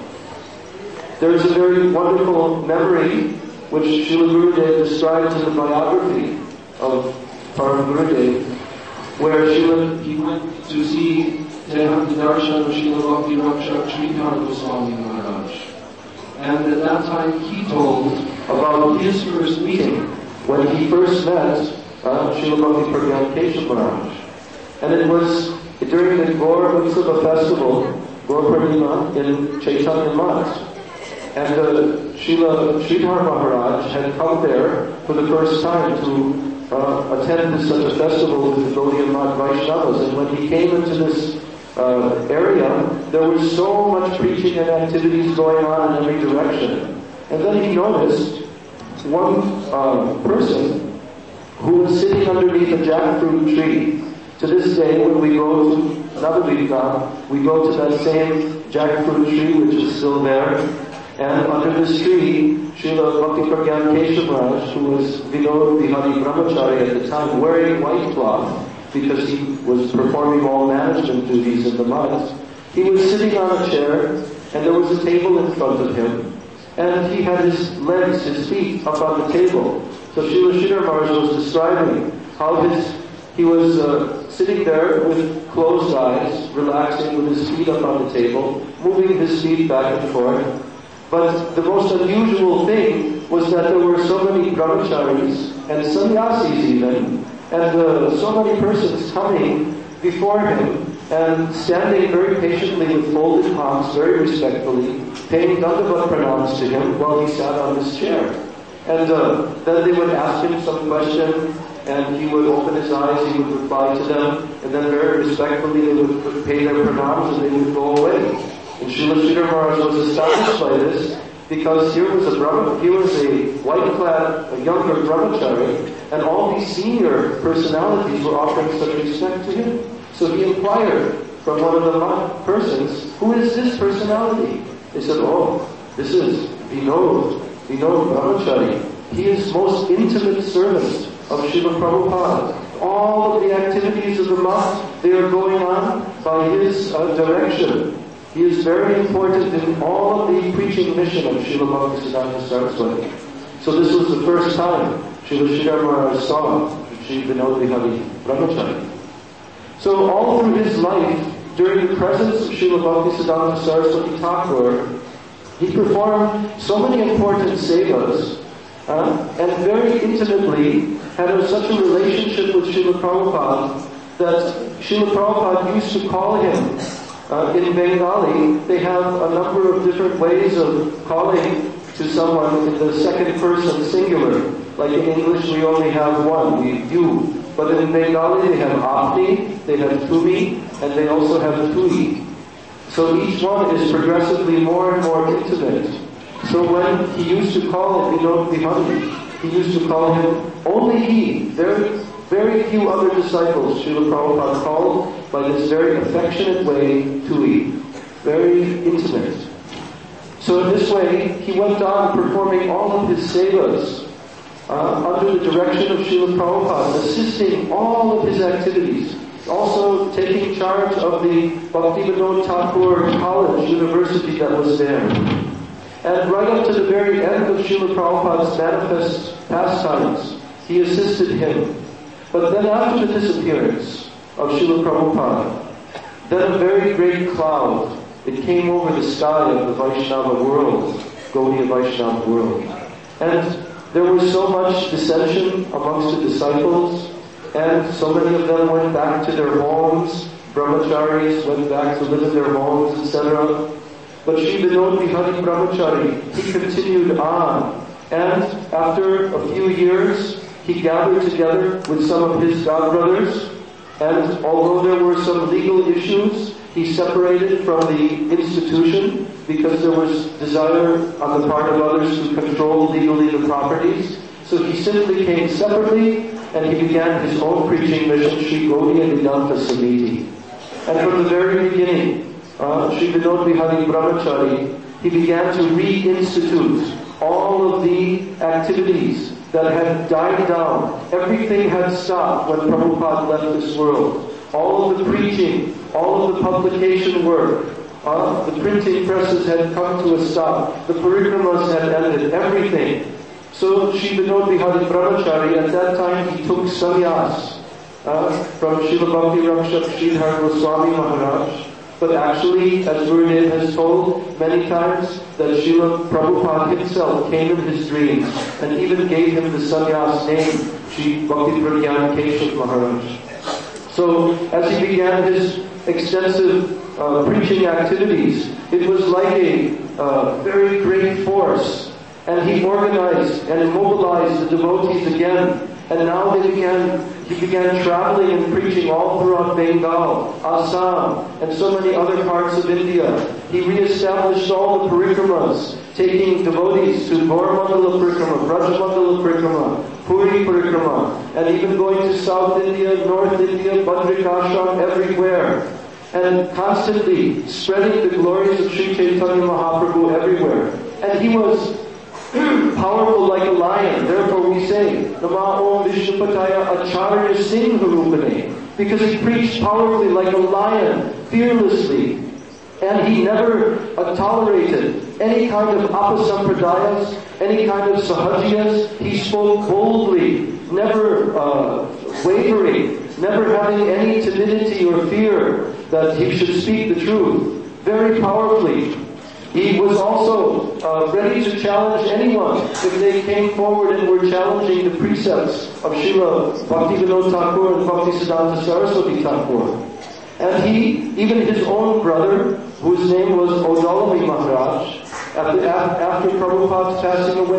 [SPEAKER 4] There is a very wonderful memory which Srila Gurudev describes in the biography of Param Gurudev, where he went to see Jayant Darshan of Srila Bhakti Rakshak Sridhar Goswami Maharaj. And at that time he told about his first meeting when he first met Srila Bhakti Pragyan Keshav Maharaj. And it was during the Gaur Utsava festival, Gaur Purnima in Chaitanya Math. And Srila Sridhar Maharaj had come there for the first time to attend such a festival with the Gaudiya Math Vaishnavas. And when he came into this area, there was so much preaching and activities going on in every direction. And then he noticed one person who was sitting underneath a jackfruit tree. To this day, when we go to Navadvip, we go to that same jackfruit tree which is still there. And under this tree, Srila Bhakti Pragyan Keshav Maharaj, who was Vinod Bihari Brahmachari at the time, wearing white cloth, because he was performing all management duties in the months. He was sitting on a chair, and there was a table in front of him, and he had his legs, his feet, up on the table. So Srila Sridhar Maharaj was describing how he was sitting there with closed eyes, relaxing with his feet up on the table, moving his feet back and forth. But the most unusual thing was that there were so many brahmacharis and sannyasis even, and so many persons coming before him and standing very patiently with folded palms, very respectfully, paying dandavat pranams to him while he sat on his chair. And then they would ask him some question, and he would open his eyes, he would reply to them, and then very respectfully they would pay their pranams and they would go away. And Srila Sridhar Maharaj was astonished by this, because here was a white-clad, a younger brahmachari, and all these senior personalities were offering such respect to him. So he inquired from one of the persons, who is this personality? They said, oh, this is Vinod Brahmachari. He is most intimate servant of Srila Prabhupada. All of the activities of the month, they are going on by his direction. He is very important in all of the preaching mission of Srila Bhaktisiddhanta Saraswati. So this was the first time Srila Sridhar Maharaj saw Sri Vinod Bihari Brahmachari. So all through his life, during the presence of Srila Bhaktisiddhanta Saraswati Thakur, he performed so many important sevas, and very intimately had such a relationship with Srila Prabhupada that Srila Prabhupada used to call him, in Bengali, they have a number of different ways of calling to someone in the second person singular. Like in English we only have one, you. But in Bengali they have apni, they have tumi, and they also have tui. So each one is progressively more and more intimate. So when he used to call Vinod Bihari, he used to call him only he. Very few other disciples Srila Prabhupada called by this very affectionate way, tui. Very intimate. So in this way, he went on performing all of his sevas under the direction of Srila Prabhupada, assisting all of his activities. Also taking charge of the Bhaktivinoda Thakur College, university that was there. And right up to the very end of Srila Prabhupada's manifest pastimes, he assisted him. But then after the disappearance of Srila Prabhupada, then a very great cloud, it came over the sky of the Vaishnava world, Gaudiya Vaishnava world. And there was so much dissension amongst the disciples, and so many of them went back to their homes, brahmacharis went back to live in their homes, etc. But Sri Vinod Bihari Brahmachari, he continued on. And after a few years, he gathered together with some of his godbrothers, and although there were some legal issues, he separated from the institution because there was desire on the part of others to control legally the properties. So he simply came separately, and he began his own preaching mission, Sri Gaudiya Vedanta Samiti. And from the very beginning, Sri Vinod Bihari Brahmachari, he began to reinstitute all of the activities that had died down. Everything had stopped when Prabhupada left this world. All of the preaching, all of the publication work, the printing presses had come to a stop. The parikramas had ended, everything. So Sri Vinod Bihari Brahmachari, at that time he took sannyas from Srila Bhakti Rakshak Sridhar Goswami Maharaj. But actually, as Gurudev has told many times, that Srila Prabhupada himself came in his dreams and even gave him the sannyas name, Sri Bhakti Pragyan Keshav Maharaj. So, as he began his extensive preaching activities, it was like a very great force. And he organized and mobilized the devotees again. And now he began traveling and preaching all throughout Bengal, Assam, and so many other parts of India. He reestablished all the parikramas, taking devotees to Gaur-mandala Parikrama, Braj-mandala Parikrama, Puri Parikrama, and even going to South India, North India, Badrikashram, everywhere. And constantly spreading the glories of Sri Chaitanya Mahaprabhu everywhere. And he was powerful like a lion. Therefore we say, Nama Om Vishnupataya Acharya Singha Rupane, because he preached powerfully like a lion, fearlessly. And he never tolerated any kind of apasampradayas, any kind of sahajiyas. He spoke boldly, never wavering, never having any timidity or fear that he should speak the truth. Very powerfully. He was also ready to challenge anyone if they came forward and were challenging the precepts of Srila Bhaktivinoda Thakur and Bhaktisiddhanta Saraswati Thakur. And even his own brother, whose name was Odalami Maharaj, after Prabhupada's passing away,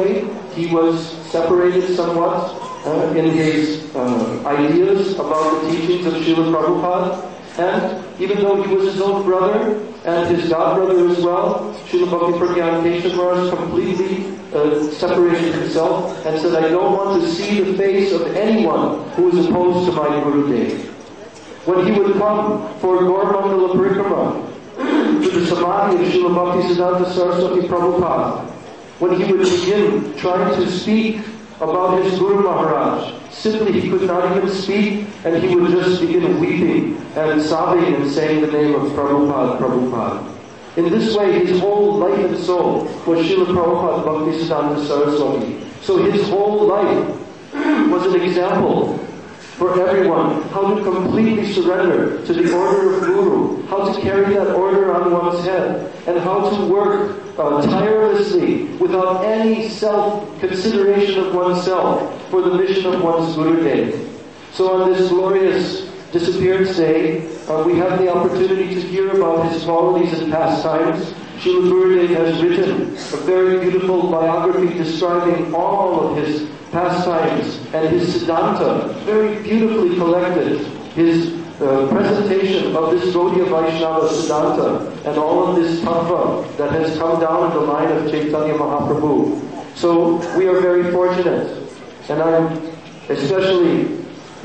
[SPEAKER 4] he was separated somewhat in his ideas about the teachings of Srila Prabhupada. And even though he was his own brother and his godbrother as well, Srila Bhakti Pragyan Keshav Maharaj completely separated himself and said, I don't want to see the face of anyone who is opposed to my Gurudev. When he would come for Gaur-Mangala Parikrama to the Samadhi of Srila Bhaktisiddhanta Saraswati Prabhupada, when he would begin trying to speak about his Guru Maharaj, simply he could not even speak, and he would just begin weeping and sobbing and saying the name of Prabhupada, Prabhupada. In this way, his whole life and soul was Srila Prabhupada Bhaktisiddhanta Saraswati. So his whole life was an example for everyone, how to completely surrender to the order of Guru, how to carry that order on one's head, and how to work tirelessly without any self-consideration of oneself for the mission of one's Gurudev. So on this glorious disappearance day, we have the opportunity to hear about his qualities and pastimes. Srila Gurudev has written a very beautiful biography describing all of his pastimes and his Siddhanta, very beautifully collected. His presentation of this Gaudiya Vaishnava Siddhanta and all of this tattva that has come down in the line of Chaitanya Mahaprabhu. So we are very fortunate, and I'm especially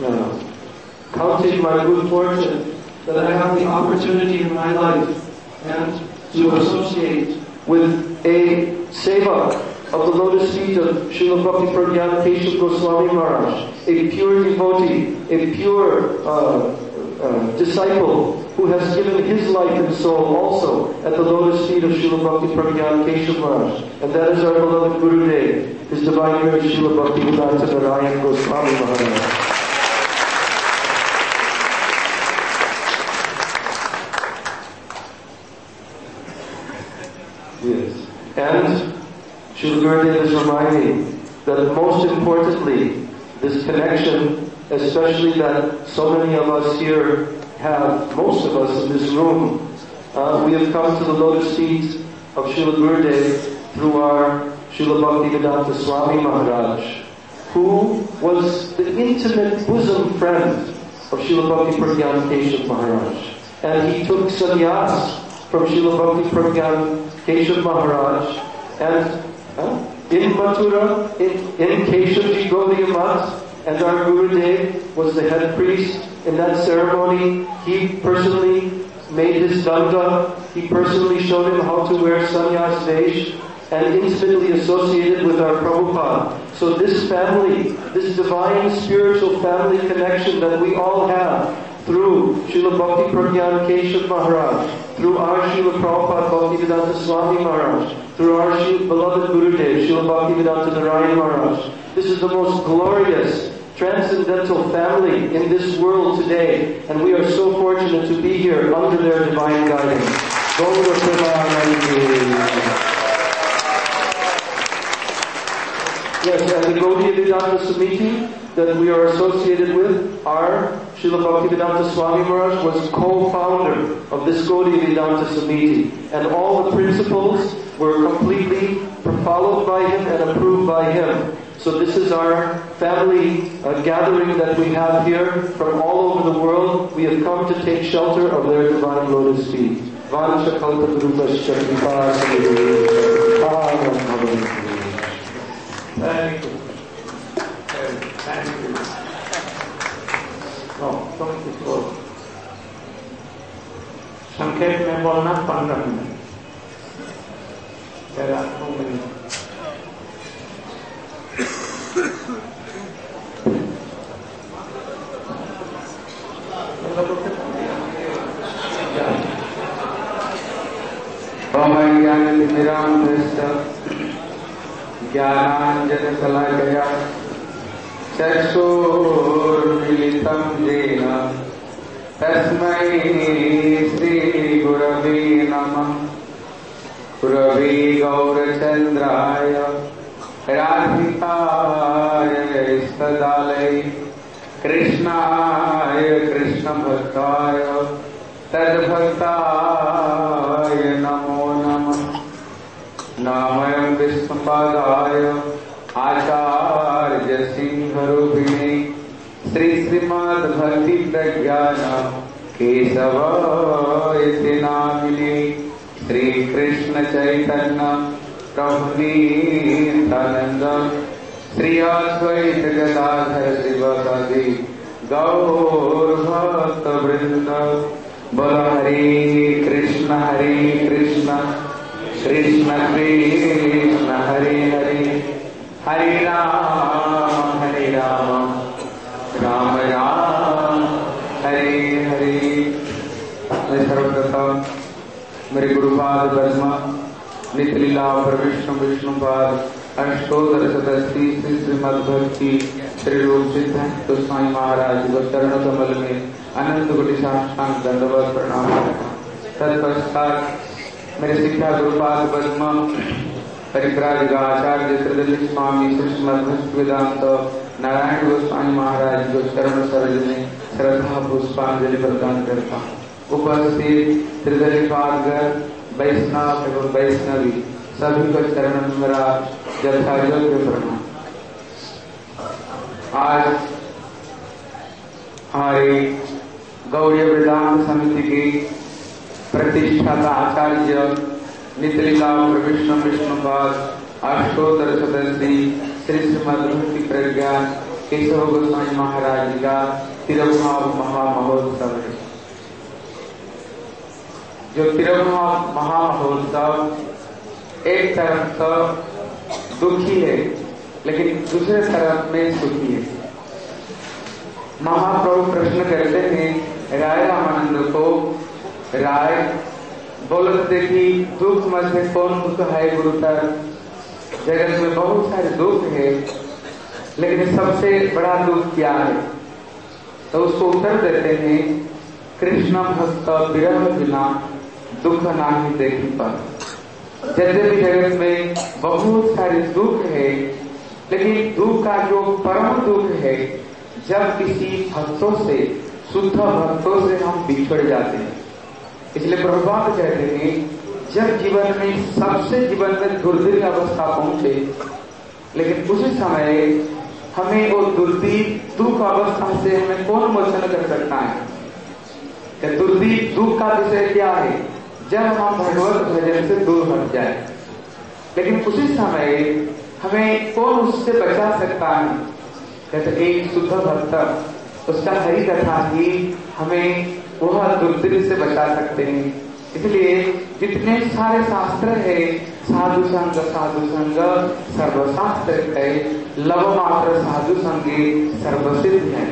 [SPEAKER 4] counting my good fortune that I have the opportunity in my life and to associate with a seva of the lotus feet of Srila Bhakti Pragyan Keshav Goswami Maharaj, a pure devotee, a pure disciple who has given his life and soul also at the lotus feet of Srila Bhakti Pragyan Keshav Maharaj. And that is our beloved Gurudev, His Divine Grace Srila Bhakti Vedanta Narayan Goswami Maharaj. Yes. And Srila Gurudev is reminding that most importantly, this connection, especially that so many of us here have, most of us in this room, we have come to the lotus feet of Srila Gurudev through our Srila Bhaktivedanta Swami Maharaj, who was the intimate bosom friend of Srila Bhakti Pragyan Keshav Maharaj. And he took sannyas from Srila Bhakti Pragyan Keshav Maharaj, and in Mathura, in Keshavji Gaudiya Math, and our Gurudev was the head priest in that ceremony. He personally made his danda. He personally showed him how to wear sannyas vesh, and intimately associated with our Prabhupada. So this family, this divine spiritual family connection that we all have through Srila Bhakti Pragyan Keshav Maharaj, through our Srila Prabhupada Bhaktivedanta Swami Maharaj, through our beloved Gurudev, Srila Bhaktivedanta Narayan Maharaj. This is the most glorious, transcendental family in this world today, and we are so fortunate to be here under their divine guidance. Yes, and the Gaudiya Vedanta Samiti that we are associated with, our Srila Bhaktivedanta Swami Maharaj was co-founder of this Gaudiya Vedanta Samiti, and all the principles were completely followed by him and approved by him. So this is our family gathering that we have here from all over the world. We have come to take shelter of their divine lotus feet.
[SPEAKER 1] Thank you. Thank you. No, don't disclose. संक्षेप में बोलना 15 मिनट. There are 2 minutes.
[SPEAKER 5] ज्ञानाञ्जनशलाकया चक्षुर्मिलितं येन तस्मै श्रीगुरवे नमः. गुरवे गौरचन्द्राय राधिकाय स्तदालये कृष्णाय कृष्णभक्ताय तद्भक्ताय नमो नमः. नामयं विष्णुपादाय आचार्य सिंह रूपिणी श्री श्रीमद् भक्ति प्रज्ञान केशव इति नामिने श्री कृष्ण चैतन्य प्रभु नित्यानंद श्री अद्वैत गदाधर शिवासादि गौर भक्त वृंद। बोल हरे कृष्ण कृष्ण कृष्ण हरे हरे, हरे राम राम राम हरे हरे। मैं सर्वप्रथम मेरे गुरुपाद पद्मा नित्य लीला पर विष्णुपाद अष्टोत्तर शतस्ती श्री श्रीमद् भक्ति श्री रूप सिद्धांत गोस्वामी महाराज को चरण कमल में अनंत कोटि साष्टांग दंडवत प्रणाम करता। तत्पश्चात मेरे शिक्षा गुरुपाद पद्मा परिव्राजक आचार्य त्रिदली स्वामी श्रीमद् भक्ति वेदांत नारायण गोस्वामी महाराज को चरण सरोज में श्रद्धा पुष्पांजलि प्रदान करता। उपस्थित त्रिदली पादगण वैष्णव एवं वैष्णवी सभी को चरण में मेरा यथायोग्य प्रणाम। आज हमारी गौड़ीय वेदांत समिति की प्रतिष्ठाता आचार्य नित्यलीला विष्णुपाद अष्टोत्तर शतस्ती श्री श्रीमद् भक्ति प्रज्ञान केशव गोस्वामी महाराज का 13वां महामहोत्सव है। जो 13वां महामहोत्सव एक तरफ तो दुखी है लेकिन दूसरे तरफ में सुखी है। महाप्रभु प्रश्न करते हैं राय रामानंद को, राय बोलते कि दुख में से कौन दुख है गुरुतर? जगत में बहुत सारे दुख है लेकिन सबसे बड़ा दुख क्या है? तो उसको उत्तर देते हैं कृष्ण भक्त विरह बिना दुख नाही देखी पर। यद्यपि जगत में बहुत सारे दुख है लेकिन दुख का जो परम दुख है जब किसी भक्तों से शुद्ध भक्तों से हम बिछड़ जाते हैं। इसलिए प्रभुपाद कहते हैं जब जीवन में सबसे जीवन में दुर्दिन अवस्था पहुंचे लेकिन उसी समय हमें वो दुख अवस्था से हमें कौन मोचन कर सकता है? दुख का विषय क्या है? जब हम भगवत भजन से दूर हट जाए। लेकिन उसी समय हमें कौन उससे बचा सकता है? कहते एक शुद्ध भक्त उसका हरि कथा ही हमें वह दुर्दिन से बचा सकते हैं। इसलिए जितने सारे शास्त्र है साधु संग सर्वशास्त्र है, लव मात्र साधु संगे सर्वसिद्ध है।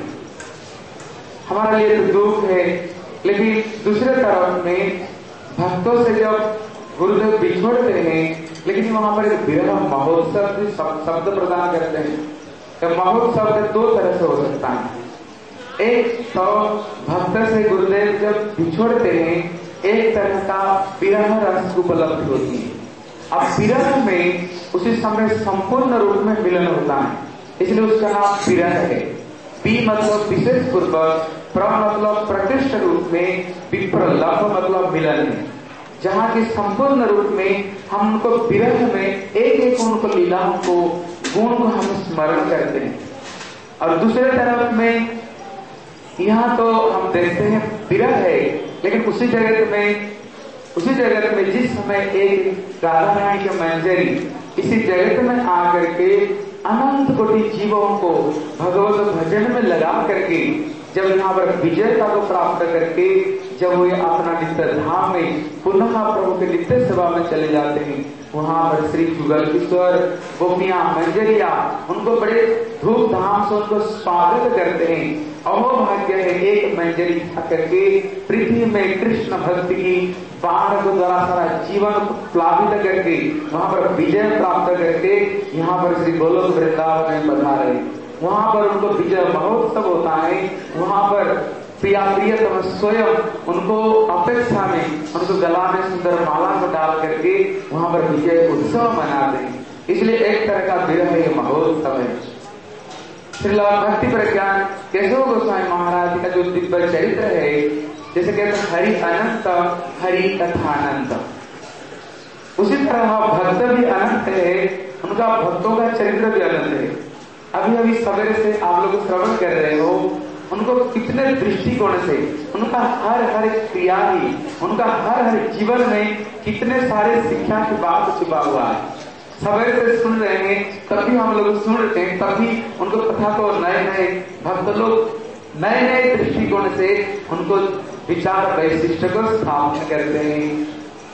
[SPEAKER 5] हमारे लिए तो दुख है लेकिन दूसरे तरफ में भक्तों से जब गुरुदेव बिछोड़ते हैं लेकिन वहां पर एक विरह महोत्सव भी शब्द प्रदान करते हैं। तो महोत्सव के दो तरह से हो सकता है। एक तो भक्त से गुरुदेव जब बिछोड़ते हैं एक तरह का विरह रस उपलब्ध होती है। अब विरह में उसी समय संपूर्ण रूप में मिलन होता है इसलिए उसका नाम विरह है। पी मतलब विशेष पूर्वक, प्र मतलब प्रतिष्ठ रूप में, विप्र लभ मतलब मिलन है। जहाँ की संपूर्ण रूप में हम उनको विरह में एक एक उनको लीलाओं को गुण को हम स्मरण करते हैं। और दूसरे तरफ में यहाँ तो हम देखते हैं विरह है लेकिन उसी जगत में जिस समय एक राधा रानी के मंजरी इसी जगत में आकर के अनंत कोटि जीवों को भगवत भजन में लगा करके जब यहाँ पर विजयता को प्राप्त करके जब वो अपना नित्य धाम में पुनः प्रभु के नित्य सेवा में चले जाते हैं वहां पर श्री जुगल किशोर गोपियां मंजरिया उनको बड़े धूमधाम से उनको स्वागत करते हैं। अहो भाग्य है एक मंजरी करके पृथ्वी में कृष्ण भक्ति की बाण को द्वारा सारा जीवन प्लावित करके वहां पर विजय प्राप्त करके यहाँ पर श्री गोलोक वृंदावन में बधा रहे। वहां पर उनको विजय महोत्सव होता है। वहां पर प्रियतम स्वयं उनको अपेक्षा में उनको गला में सुंदर माला को डाल करके वहां पर विजय उत्सव मनाते हैं। इसलिए एक तरह का विरह महोत्सव है। श्री भक्ति प्रज्ञान केशव गोस्वामी महाराज का जो दिव्य चरित्र है जैसे कहते हैं हरि अनंत हरि कथा अनंत, उसी तरह भक्त भी अनंत है उनका भक्तों का चरित्र भी अनंत है। अभी अभी सवेरे से आप लोग श्रवण कर रहे हो, उनको कितने दृष्टिकोण से उनका हर क्रिया ही, उनका हर जीवन में कितने सारे शिक्षा की बात छिपा हुआ है। सवेरे से सुन रहे हैं, तभी हम लोग सुन रहे हैं, तभी उनको कथा को नए भक्त लोग नए दृष्टिकोण से उनको विचार वैशिष्ट को स्थापन करते हैं।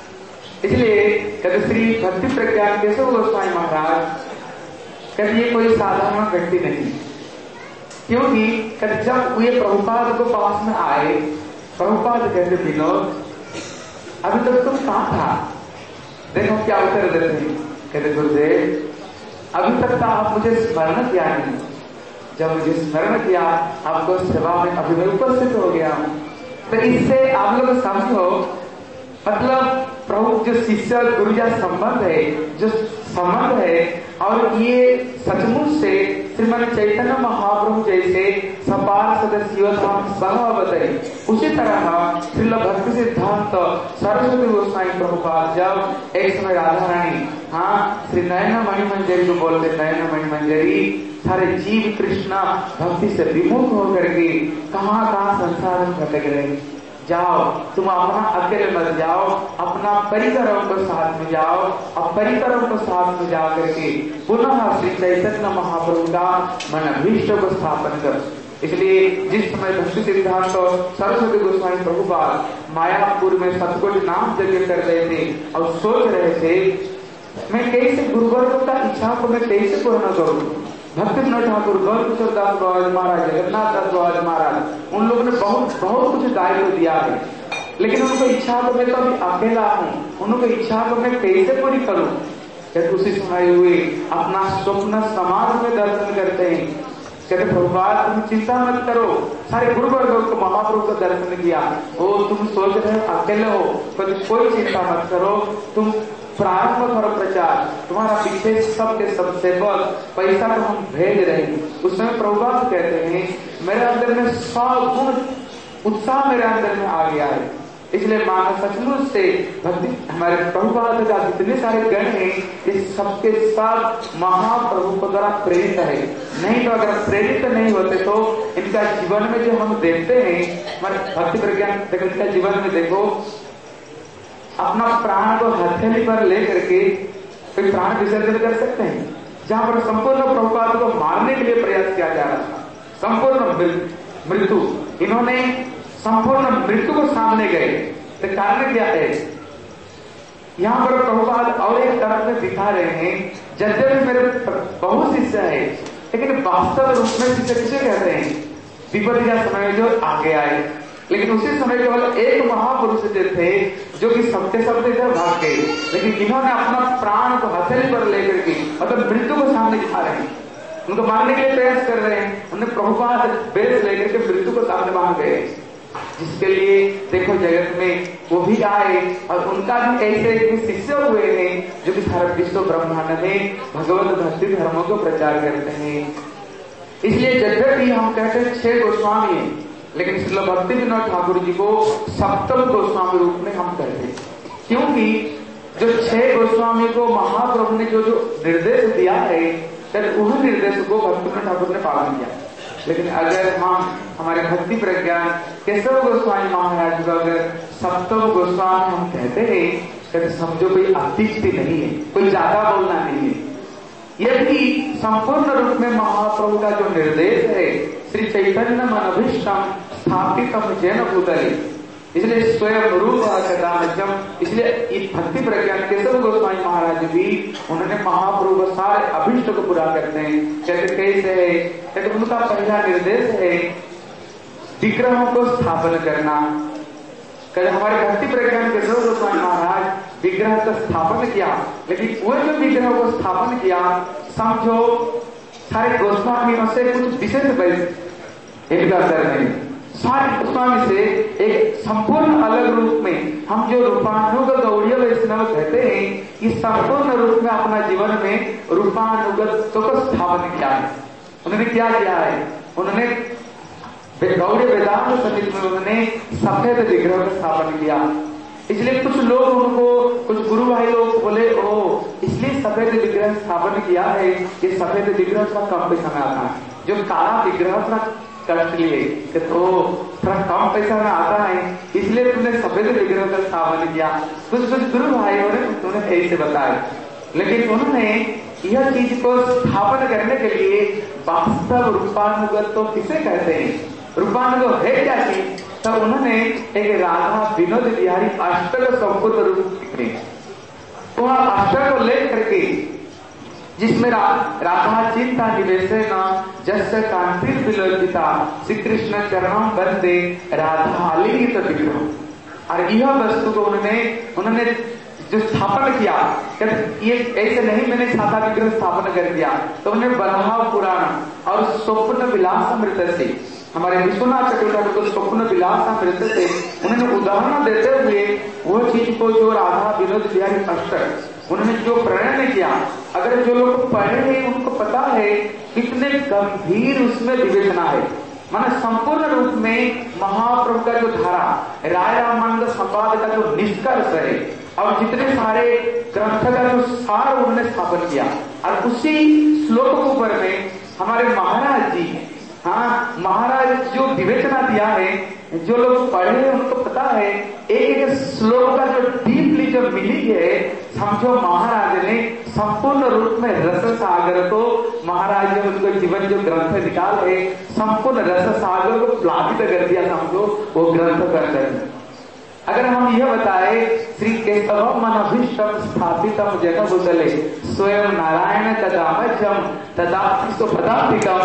[SPEAKER 5] इसलिए कहते श्री भक्ति प्रज्ञान केशव गोस्वामी महाराज कहते ये कोई साधारण व्यक्ति नहीं, क्योंकि कहते जब ये प्रभुपाद को पास में आए, प्रभुपाद कहते विनोद अभी तक तुम कहाँ था? देखो क्या उत्तर देते हैं, कहते गुरुदेव अभी तक तो आप मुझे स्मरण किया नहीं, जब मुझे स्मरण किया आपको सेवा में अभी मैं उपस्थित हो गया हूं। तो इससे आप लोग समझो, मतलब प्रभु जो शिष्य गुरु का संबंध है, जो संबंध है, और ये सचमुच से श्रीमान चैतन्य महाप्रभु जैसे सपार्षद शिवधाम सहअवतरी, उसी तरह श्रील भक्ति सिद्धांत सरस्वती गोस्वामी प्रभुपाद जब एक समय राधा रानी श्री नयन मणिमंजरी को बोलते, नयन मणिमंजरी सारे जीव कृष्णा भक्ति से विमुख होकर के कहाँ संसार में भटक रहे, जाओ तुम अपना अकेले मत जाओ, अपना परिकरों को साथ में जाओ, और परिकरों को साथ में जा करके पुनः श्री चैतन्य महाप्रभु का मन अभीष्ट को स्थापन करो। इसलिए जिस समय भक्ति सिद्धांत सरस्वती गोस्वामी प्रभुपाद मायापुर में सतकोटि नाम यज्ञ कर रहे थे और सोच रहे थे मैं कैसे गुरुवर्ग का इच्छा को मैं कैसे पूर्ण करूं। भक्ति विनोद ठाकुर, गौरकिशोर दास बाबा महाराज, जगन्नाथ दास बाबा महाराज, उन लोगों ने बहुत कुछ दायित्व दिया है, लेकिन उनको इच्छा को मैं तो अभी अकेला हूँ, उनको इच्छा को मैं कैसे पूरी करूं। उसी समय हुए अपना स्वप्न समाज में दर्शन करते हैं, कहते प्रभुपाद तुम चिंता मत करो, सारे गुरुवर्ग को महाप्रभु का दर्शन किया, वो तुम सोच रहे हो अकेले हो, कोई चिंता मत करो, तुम प्रारंभ करो प्रचार, तुम्हारा पीछे सबके सब सेवक पैसा तो हम भेज रहे हैं। उस समय प्रभुपाद कहते हैं मेरे अंदर में 100 गुण उत्साह मेरे अंदर में आ गया है, इसलिए मानो सचमुच से भक्ति हमारे प्रभुपाद का जितने सारे गण हैं ये सबके सब महाप्रभु को द्वारा प्रेरित है। नहीं तो अगर प्रेरित नहीं होते तो इनका जीवन में जो हम देखते हैं, हमारे भक्ति प्रज्ञान देखो इनका जीवन में देखो, अपना प्राण को हथेली पर लेकर के फिर प्राण विसर्जन कर सकते हैं। जहां पर संपूर्ण प्रभुपाद को मारने के लिए प्रयास किया जा रहा था, संपूर्ण मृत्यु, इन्होंने संपूर्ण मृत्यु को सामने गए, तो कारण क्या है? यहाँ पर प्रभुपाद और एक तरफ में दिखा रहे हैं यद्यपि मेरे बहुत शिष्य है, लेकिन वास्तव रूप में शिष्य किसे कहते हैं? विपत्ति का समय जो आगे आए, लेकिन उसी समय केवल एक महापुरुष जो थे जो कि सबके इधर भाग गए, लेकिन इन्होंने अपना प्राण को हथेली पर लेकर के मतलब मृत्यु को सामने दिखा रहे हैं, उनको मारने के लिए प्रयास कर रहे हैं, उन्होंने प्रभुपाद बेस लेकर के मृत्यु को सामने वहां गए, जिसके लिए देखो जगत में वो भी आए और उनका भी ऐसे शिष्य हुए हैं जो कि सारा विश्व ब्रह्मांड में भगवत भक्ति धर्मों को प्रचार करते हैं। इसलिए यद्यपि हम कहते हैं 6 गोस्वामी हैं, लेकिन श्रील भक्ति विनोद ठाकुर जी को सप्तम गोस्वामी रूप में हम कहते हैं, क्योंकि जो 6 गोस्वामी को महाप्रभु ने जो निर्देश दिया है उन निर्देश को भक्ति विनोद ठाकुर ने पालन किया। लेकिन अगर हम हमारे भक्ति प्रज्ञान केशव गोस्वामी महाराज को अगर सप्तम गोस्वामी हम कहते हैं, कहते समझो कोई अतिशक्ति नहीं है, कोई ज्यादा बोलना नहीं है। यदि संपूर्ण रूप में महाप्रभु का जो निर्देश है श्री चैतन्य मनभीष्टम स्थापितम जैन भूतले, इसलिए स्वयं रूप कदामजम, इसलिए भक्ति प्रज्ञान केशव गोस्वामी महाराज भी उन्होंने महाप्रभु को सारे अभिष्ट को पूरा करते हैं। कहते कैसे है? कहते उनका पहला निर्देश है विग्रहों को स्थापन करना। कहते हमारे भक्ति प्रज्ञान केशव गोस्वामी महाराज विग्रह का स्थापन किया, लेकिन वो जो विग्रह को स्थापन किया समझो सारे गोस्वामियों से कुछ विशेष इनका असर नहीं, सारे गोस्वामी से एक संपूर्ण अलग रूप में हम जो रूपानुगत गौड़ीय वैष्णव कहते हैं, इस संपूर्ण रूप में अपना जीवन में रूपानुगत को स्थापन किया है। उन्होंने क्या किया है? उन्होंने गौड़ीय वेदांत समिति में उन्होंने सफेद विग्रह का स्थापन किया। इसलिए कुछ लोग उनको, कुछ गुरु भाई लोग बोले, ओ इसलिए सफेद विग्रह स्थापन किया है, ये सफेद विग्रह थोड़ा कम पैसा में आता है, जो काला विग्रह थोड़ा कष्ट लिए कि तो थोड़ा कम पैसा में आता है, इसलिए तुमने सफेद विग्रह का स्थापन किया। कुछ गुरु भाइयों ने तुमने ऐसे बताया, लेकिन उन्होंने यह चीज को स्थापन करने के लिए वास्तव रूपानुगत तो किसे कहते हैं, रूपानुगत है क्या चीज, तब उन्होंने एक राधा विनोद बिहारी अष्टक संपूर्ण रूप में तो अष्टक को लेकर के, जिसमें राधा चिंता निवेशन जस्य कांति विलोकिता श्री कृष्ण चरणों बंदे राधा आलिंगित विग्रह। और यह वस्तु को उन्होंने जो स्थापन किया, ये ऐसे नहीं मैंने साधा विग्रह स्थापन कर दिया, तो उन्होंने बलहाव पुराण और स्वप्न विलास अमृत से, हमारे विश्वनाथ चक्रवर्ती को स्वप्न विलास अमृत से उन्होंने उदाहरण देते हुए वो चीज को जो राधा विनोद बिहारी अष्टक उन्होंने जो प्रणयन किया, अगर जो लोग पढ़े हैं उनको पता है कितने गंभीर उसमें विवेचना है, माना संपूर्ण रूप में महाप्रभु का जो धारा, राय रामानंद संवाद का जो निष्कर्ष है और जितने सारे ग्रंथ का जो सार उन्होंने स्थापन किया, और उसी श्लोक के ऊपर में हमारे महाराज जी, हाँ महाराज जो विवेचना दिया है, जो लोग पढ़े हैं उनको पता है एक एक श्लोक का जो डीपली जो मीनिंग है, समझो महाराज ने संपूर्ण रूप में रस सागर को, महाराज ने उनको जीवन जो ग्रंथ निकाले संपूर्ण रस सागर को प्लावित कर दिया, समझो वो ग्रंथ कर। अगर हम यह बताए श्री केशव मनभीष्टम स्थापितम जगभूतले स्वयं नारायण तदामजम तदापितो पदापिकम,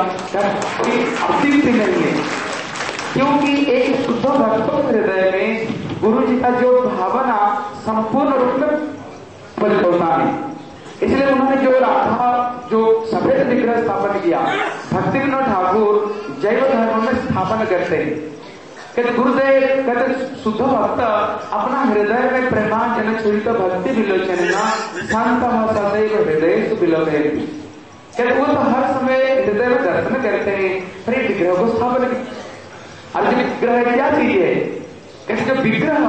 [SPEAKER 5] अतिथि नहीं है, क्योंकि एक शुद्ध भक्तों के हृदय में गुरु जी का जो भावना संपूर्ण रूप में परिवर्तन है। इसलिए उन्होंने जो राधा जो सफेद विग्रह स्थापन किया, भक्ति विनोद ठाकुर जैव धर्म में स्थापन करते हैं। कहते गुरुदेव कहते शुद्ध भक्त अपना हृदय में प्रेमांजन छुरित भक्ति विलोचन संत सदैव हृदय से विलोचन, कहते वो तो हर समय हृदय में दर्शन करते हैं, फिर विग्रह को स्थापन करते। और जो विग्रह क्या चीज है, कहते जो विग्रह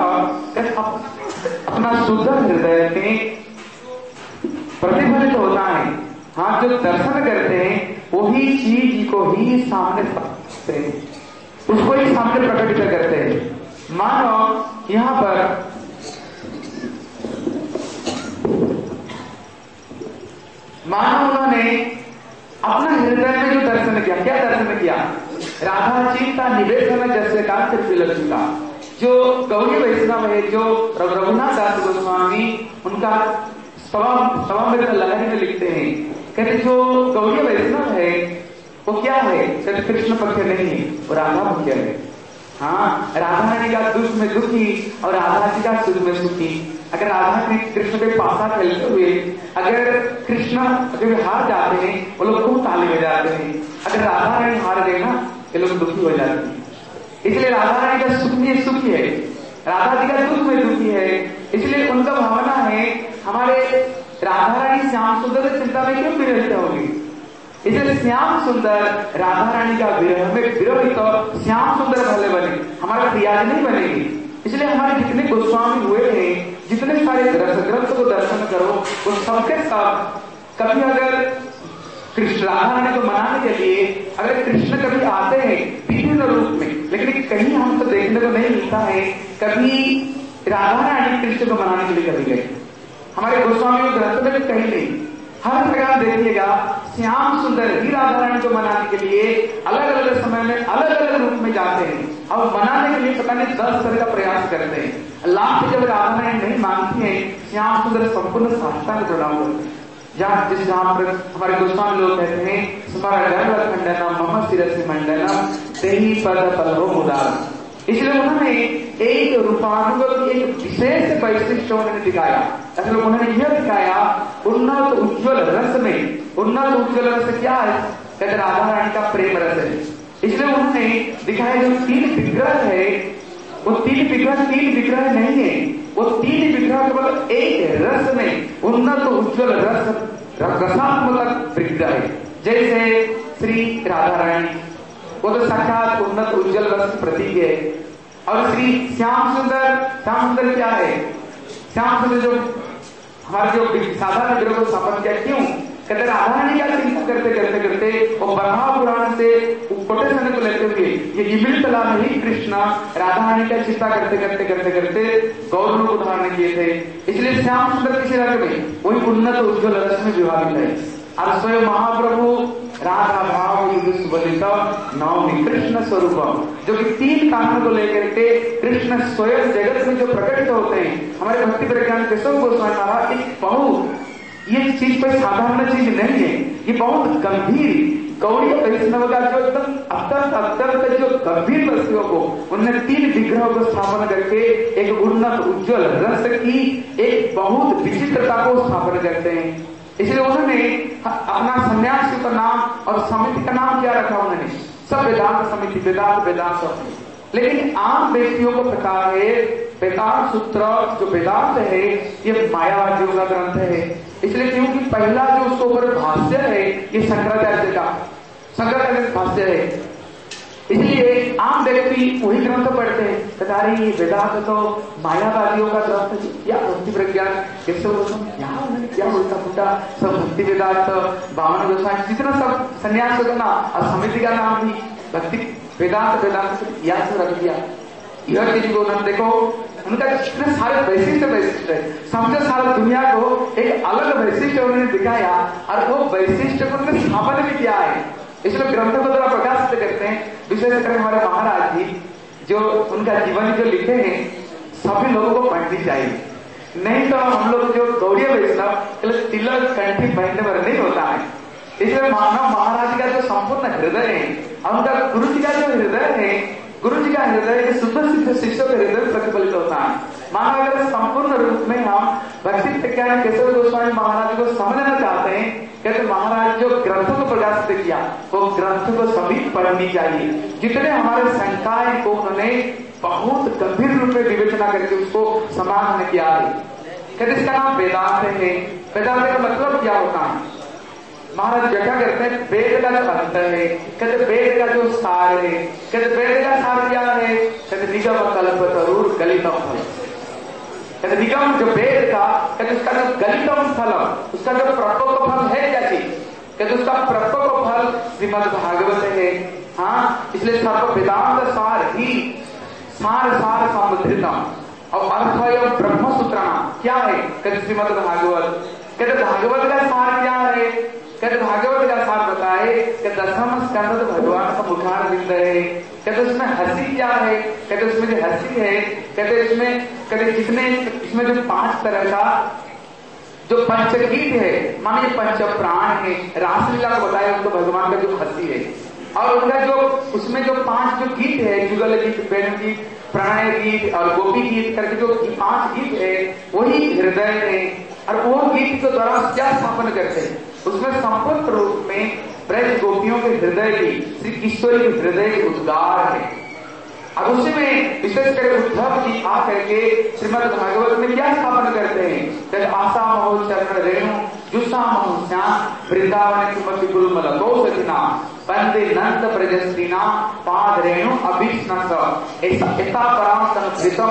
[SPEAKER 5] अपना शुद्ध हृदय में प्रतिफलित होता है, हाँ जो दर्शन करते हैं वही चीज को ही सामने रखते हैं, उसको ही सामने प्रकटित करते हैं। मानो यहां पर उन्होंने अपना हृदय में जो दर्शन किया, क्या दर्शन किया, राधा चिंता निवेशन जैसे कांत विलक्षिता, जो गौरी वैष्णव है, जो रघुनाथ दास गोस्वामी उनका सवामृत लहरी में लिखते हैं, कहते जो गौरी वैष्णव है वो क्या है, सिर्फ कृष्ण पक्ष नहीं है, वो राधा पक्ष है। हाँ राधा रानी का दुख में दुखी और राधा जी का सुख में सुखी। अगर राधा ने कृष्ण के पासा खेलते हुए अगर कृष्ण अगर हार जाते हैं वो लोग खूब ताली बजाते हैं, अगर राधा रानी हार गए ना ये लोग दुखी हो जाते हैं। इसलिए राधा रानी का सुख में सुखी है, राधा जी का दुख में दुखी है। इसलिए उनका भावना है हमारे राधा रानी श्याम सुंदर की चिंता में क्यों विरहित होगी, इसलिए श्याम सुंदर राधा रानी का विरह में विरहित तो श्याम सुंदर भले बने, हमारा प्रियाज नहीं बनेगी। इसलिए हमारे जितने गोस्वामी हुए हैं, जितने सारे रस ग्रंथ को दर्शन करो वो सबके सब कभी अगर कृष्ण राधा रानी को मनाने के लिए अगर कृष्ण कभी आते हैं विभिन्न रूप में, लेकिन कहीं हमको देखने को नहीं मिलता है कभी राधा रानी कृष्ण को मनाने के लिए कभी गए। हमारे गोस्वामी ग्रंथ में कहीं नहीं, हर जगह देखिएगा श्याम सुंदर ही राधा रानी को मनाने के लिए अलग अलग समय में अलग अलग रूप में जाते हैं और मनाने के लिए पता नहीं 10 तरह का प्रयास करते हैं। लास्ट जब राधा रानी नहीं मानती है, श्याम सुंदर संपूर्ण साष्टांग प्रणाम करते हैं। जहां पर हमारे गोस्वामी लोग कहते हैं स्मरण गर्भ खंडनम मम शिरसि मंडनम तेहि पद पल्लव मुदार। इसलिए उन्होंने एक रूपानुगत एक विशेष वैशिष्ट उन्होंने दिखाया। असल उन्होंने यह दिखाया उन्नत उज्ज्वल रस में, उन्नत उज्ज्वल रस क्या है, कहते राधा रानी का प्रेम रस है। इसलिए उन्होंने दिखाया जो 3 विग्रह है वो 3 विग्रह नहीं है, वो 3 विग्रह केवल एक रस में उन्नत उज्ज्वल रसात्मक विग्रह है। जैसे श्री राधा रानी वो तो साक्षात उन्नत उज्ज्वल रस की प्रतीक है। और श्री श्याम सुंदर क्या है? श्याम सुंदर जो हमारे जो साधारण विग्रह को स्थापन किया, क्यों? कहते राधा रानी का चिंतन करते करते करते और ब्रह्मा पुराण से कोटेशन को लेते हुए ये इमिल कला में ही कृष्ण राधा रानी का चिंता करते करते करते करते गौर रूप धारण किए थे। इसलिए श्याम सुंदर किसी रंग में वही उन्नत उज्ज्वल रस में विभाजित है। और स्वयं महाप्रभु राधा भाव युग सुबलित नवमी कृष्ण स्वरूपम, जो कि 3 कारणों को लेकर के कृष्ण स्वयं जगत में जो प्रकट होते हैं। हमारे भक्ति प्रज्ञान केशव गोस्वामी महाराज एक बहुत, ये चीज कोई साधारण चीज नहीं है, ये बहुत गंभीर गौड़ी वैष्णव का जो एकदम अत्यंत जो गंभीर वस्तुओं को उन्होंने 3 विग्रहों को स्थापन करके एक उन्नत उज्ज्वल रस की एक बहुत विचित्रता को स्थापन करते हैं। इसलिए उन्होंने अपना सन्यासी का नाम और समिति का नाम क्या रखा? उन्होंने सब वेदांत समिति, वेदांत सब। लेकिन आम व्यक्तियों को पता है वेदांत सूत्र जो वेदांत है ये मायावादियों का ग्रंथ है। इसलिए क्योंकि पहला जो उसके ऊपर भाष्य है ये शंकराचार्य का भाष्य है। इसलिए आम व्यक्ति वही ग्रंथ पढ़ते हैं, कहता ये वेदांत तो मायावादियों का ग्रंथ है, या भक्ति प्रज्ञान कैसे क्या उन्होंने क्या उल्टा पुल्टा सब भक्ति वेदांत बामन गोस्वामी जितना सब संन्यास करना और समिति का नाम भी भक्ति वेदांत या रख दिया। यह चीज को उन्होंने देखो उनका कितने सारे वैशिष्ट है, समझो सारा दुनिया को एक अलग वैशिष्ट उन्होंने दिखाया और वो वैशिष्ट को उन्होंने स्थापन भी किया है। इसलिए ग्रंथों को थोड़ा प्रकाशित करते हैं। विशेषकर हमारे महाराज जी जो उनका जीवन जो लिखे हैं सभी लोगों को पढ़नी चाहिए, नहीं तो हम लोग जो गौड़ीय वैष्णव तिलक कंठी पहनने पर नहीं होता है। इसलिए मानव महाराज का जो संपूर्ण हृदय है और उनका गुरु जी का जो हृदय है, गुरु जी का हृदय शुद्ध सिद्ध शिष्यों के हृदय प्रतिफलित होता है। मानो अगर संपूर्ण रूप में हम भक्ति प्रज्ञान केशव गोस्वामी महाराज को समझना चाहते हैं, कहते महाराज जो ग्रंथों को प्रकाशित किया वो ग्रंथ को सभी पढ़नी चाहिए। जितने हमारे शंकाएं को उन्होंने बहुत गंभीर रूप में विवेचना करके उसको समाधान किया है। कहते इसका नाम वेदांत है। वेदांत का मतलब क्या होता है? महाराज व्याख्या करते हैं वेद का जो अंत है, कहते वेद का जो सार है, कहते वेद का सार क्या है? कहते निगम कल्प तरुर गलितम फल। कहते निगम जो वेद का, कहते उसका जो गलितम फलम, उसका जो प्रकोप फल है क्या चीज? कहते उसका प्रकोप फल श्रीमद् भागवत है। हाँ, इसलिए सर्व वेदांत सार ही सार समुद्रितम और अर्थ ब्रह्म सूत्र क्या है? कहते श्रीमद् भागवत। कहते भागवत का सार क्या है? कहते भागवत का सार बताए कि 10वां स्कंद तो भगवान का मुखार बिंद है। कहते उसमें हंसी क्या है? कहते उसमें जो हंसी है, कहते इसमें कहते जितने इसमें जो 5 तरह का जो पंचगीत है, मानिए पंच प्राण है, रासलीला को बताया उनको भगवान का जो हंसी है। और उनका जो उसमें जो 5 जो गीत है, जुगल गीत, प्रेम गीत, प्रणय गीत और गोपी गीत करके जो 5 गीत है वही हृदय है। और वो गीत के द्वारा क्या स्थापन करते हैं? उसमें संपूर्ण रूप में ब्रज गोपियों के हृदय की श्री किशोरी के हृदय के उद्गार है। और उसी में विशेषकर उद्धव जी आकर के श्रीमद् भागवत में क्या स्थापन करते हैं? जब आशा महो चरण रेणु जुसा महो श्याम वृंदावन कुमति गुरुमल गौसखिना वंदे नंद प्रजस्त्रीना पाद रेणु अभिष्णस ऐसा पराम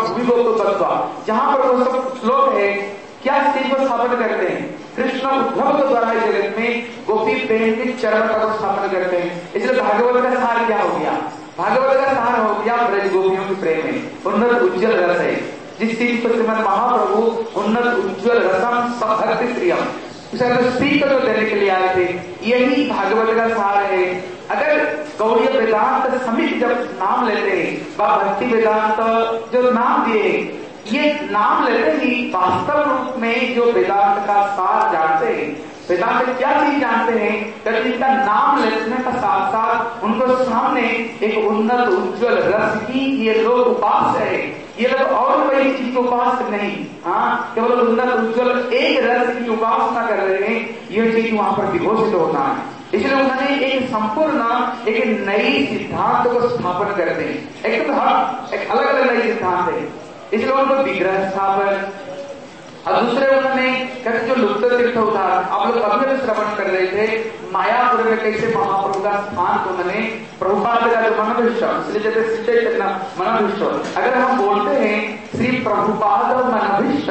[SPEAKER 5] जहां पर वो सब श्लोक है क्या चीज को स्थापन करते हैं? कृष्ण उद्धव के द्वारा जगत में गोपी प्रेम के चरण का स्थापन करते हैं। इसलिए भागवत का सार क्या हो गया? भागवत का सार हो गया ब्रज गोपियों के प्रेम में उन्नत उज्ज्वल रस है, जिस चीज को श्रीमद महाप्रभु उन्नत उज्ज्वल रसम भक्ति प्रियम स्त्री को जो देने के लिए आए थे, यही भागवत का सार है। अगर गौड़ीय वेदांत समिति जब नाम लेते हैं, भक्ति वेदांत जो नाम दिए, ये नाम लेते ही वास्तव रूप में जो वेदांत का सार जानते हैं, वेदांत क्या चीज जानते हैं, तो इनका नाम लेने का साथ साथ उनको सामने एक उन्नत उज्ज्वल रस की ये लोग उपास है। ये लोग और कोई चीज को उपास नहीं, हाँ केवल उन्नत उज्ज्वल एक रस की उपासना कर रहे हैं, ये चीज वहां पर विघोषित होता है। इसलिए उन्होंने एक संपूर्ण एक नई सिद्धांत को स्थापन करते हैं। एक अलग अलग नई सिद्धांत है। इसलिए उनको विग्रह स्थापन और दूसरे उन्होंने कहते जो लुप्त तीर्थ उदाहरण आप लोग अभी अभी श्रवण कर रहे थे, मायापुर में कैसे महाप्रभु का स्थान को उन्होंने प्रभुपाद का जो मनोभिष्ट, इसलिए जैसे सिद्धे करना मनोभिष्ट, अगर हम बोलते हैं श्री प्रभुपाद मनोभिष्ट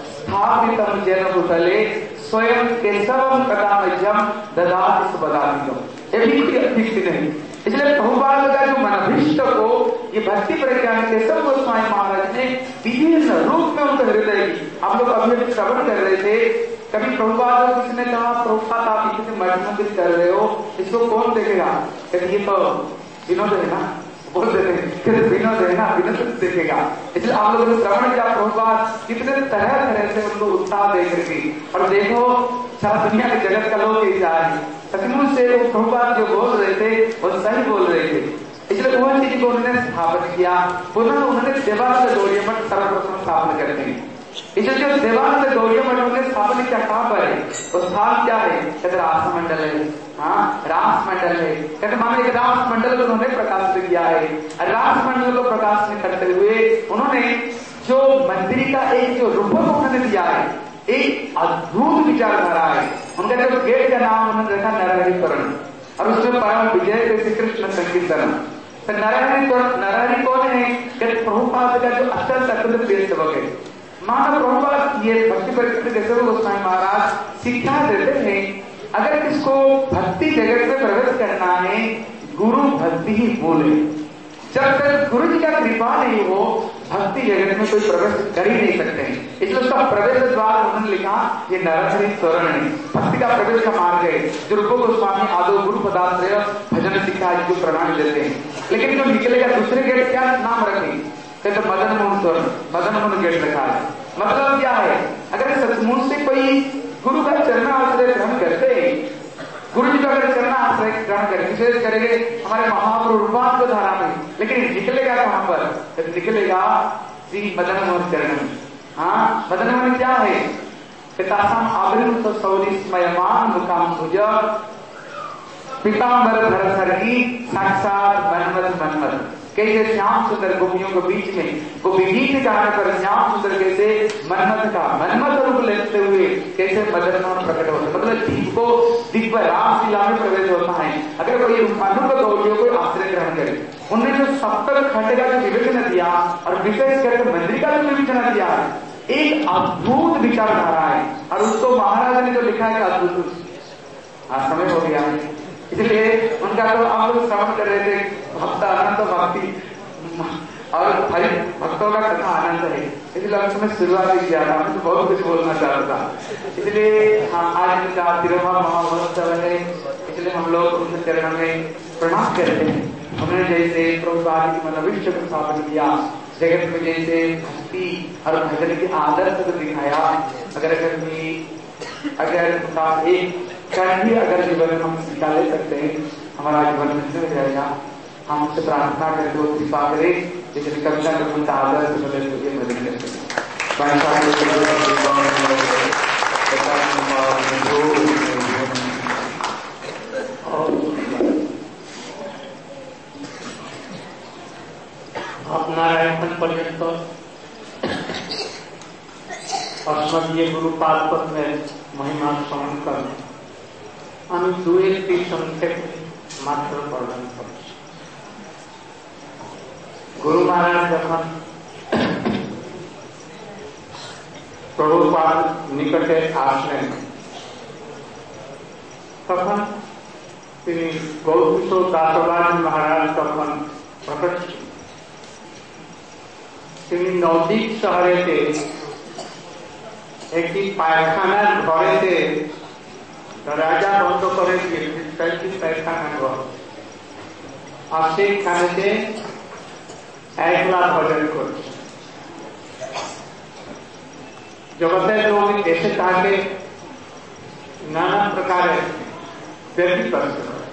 [SPEAKER 5] स्थापितम जैन भूतले स्वयं केशवम कदामजम ददाति सुबदानिकम, ये भी कोई अतिथि नहीं। इसलिए प्रभुपाद का जो मनोभिष्ट को ये भक्ति प्रज्ञान केशव गोस्वामी महाराज ने विभिन्न रूप में उनके हृदय की, आप लोग अभी अभी श्रवण कर रहे थे, कभी प्रभुपाद को किसी ने कहा प्रभुपाद आप इतने मर्मोदित कर रहे हो, इसको कौन देखेगा, कहते ये तो विनोद है ना, बोल देते हैं विनोद है ना, विनोद देखेगा। इसलिए आप लोगों ने श्रवण किया प्रभुपाद कितने तरह तरह से उनको उत्साह दे करके, और देखो सारा दुनिया के जगत का लोग ही जा रहे हैं, सचमुच से वो प्रभुपाद जो बोल रहे थे वो सही बोल रहे थे। इसलिए वो चीज को उन्होंने स्थापित किया, पुनः उन्होंने देवानंद गौड़ीय मठ सर्वप्रथम स्थापना करते हैं। इसलिए जो देवानंद गौड़ीय मठ उन्होंने स्थापना क्या कहाँ पर है, वो स्थान क्या है, कहते रास मंडल है, हाँ रास मंडल है, कहते मानो एक रास मंडल को उन्होंने प्रकाशित किया है। रास मंडल को प्रकाशित करते हुए उन्होंने जो मंदिर का एक जो रूप उन्होंने दिया है, एक अद्भुत विचारधारा है। उनका जो गेट का नाम उन्होंने रखा नरहरिकरण, और उसमें परम विजय श्री कृष्ण संकीर्तन। तो नरहरि कौन है, कहते प्रभुपाद का जो अत्यंत अत्यंत प्रिय सेवक है। मानो प्रभुपाद ये भक्ति परिकृत केशव गोस्वामी महाराज शिक्षा देते हैं, अगर किसको भक्ति जगत में प्रवेश करना है, गुरु भक्ति ही बोले। जब तक गुरु जी का कृपा नहीं हो, भक्ति जगत में कोई प्रवेश कर ही नहीं सकते हैं। इसलिए उसका प्रवेश द्वार उन्होंने लिखा ये नरहरि तोरण है, भक्ति का प्रवेश का मार्ग है, जो रूप गोस्वामी आदो गुरु पदाश्रय भजन शिक्षा जो प्रणाली देते हैं। लेकिन जो निकलेगा दूसरे गेट क्या नाम रखें, कहते मदन मोहन तोरण, मदन मोहन गेट रखा है। मतलब क्या है, अगर सचमुच से कोई गुरु का चरण आश्रय ग्रहण करते हैं, गुरु जी का अगर चरण आश्रय ग्रहण करें, विशेष करेंगे हमारे महाप्रभु रूपांतर धारा में, लेकिन निकलेगा कहां पर, तो निकलेगा श्री मदन मोहन चरण में। हाँ मदन मोहन क्या है, पितासाम आवृत सौरी स्मयमान मुकाम भुज पीताम्बर धर सरगी साक्षात मनमत मनमत। कैसे श्याम सुंदर गोपियों के बीच में वो विगीत गाने पर श्याम सुंदर कैसे मनमत रूप लेते हुए कैसे मदन मोहन प्रकट होते, मतलब जीव को दिव्य रासलीला में प्रवेश होता है अगर कोई अनुभव गौरियों को आश्रय ग्रहण करे। उन्होंने जो सप्तक खंड का जो विवेचन दिया और विशेष करके मंदिर का जो विवेचन दिया है, एक अद्भुत विचारधारा है, और उसको महाराज ने जो लिखा है अद्भुत। समय हो गया, इसलिए उनका तो आप लोग श्रवण कर रहे थे भक्त आनंद भक्ति और हरि भक्तों का कथा आनंद है, इसलिए अब मैं शुरुआत ही किया था, मैं तो बहुत कुछ बोलना चाहता था। इसलिए आज उनका तिरुमा महोत्सव है, इसलिए हम लोग उनके चरणों में प्रणाम करते हैं। उन्होंने जैसे प्रभुपाद की मनोविष्ट को स्थापन किया, जगत में जैसे भक्ति और भजन के आदर्श को दिखाया, अगर उनका एक कर्ण भी अगर जीवन में हम निकाले सकते हैं, हमारा जीवन धन्य हो जाएगा। हम उससे प्रार्थना करके वो कृपा करें, जैसे कविता में उनका आदर्श बदल हुए मदद करते हैं।
[SPEAKER 1] नारायण पर्यंत अस्मदीय गुरुपाद में महिमा श्रवण करें। আমি দু একটি সংক্ষেপ মাত্র প্রদান করছি। গুরু মহারাজ যখন প্রভুপাদ নিকটে আসলেন, তখন তিনি গৌরকিশোর দাসবাদ মহারাজ তখন প্রকট ছিলেন। তিনি নদিক শহরেতে একটি পায়খানার ঘরেতে রাজা বন্ধ করে পায়খানা ঘর, আর সেইখানেতে একলা ভজন করছে। জগতের লোক এসে তাকে নানা প্রকারে ব্যক্তিগত করে,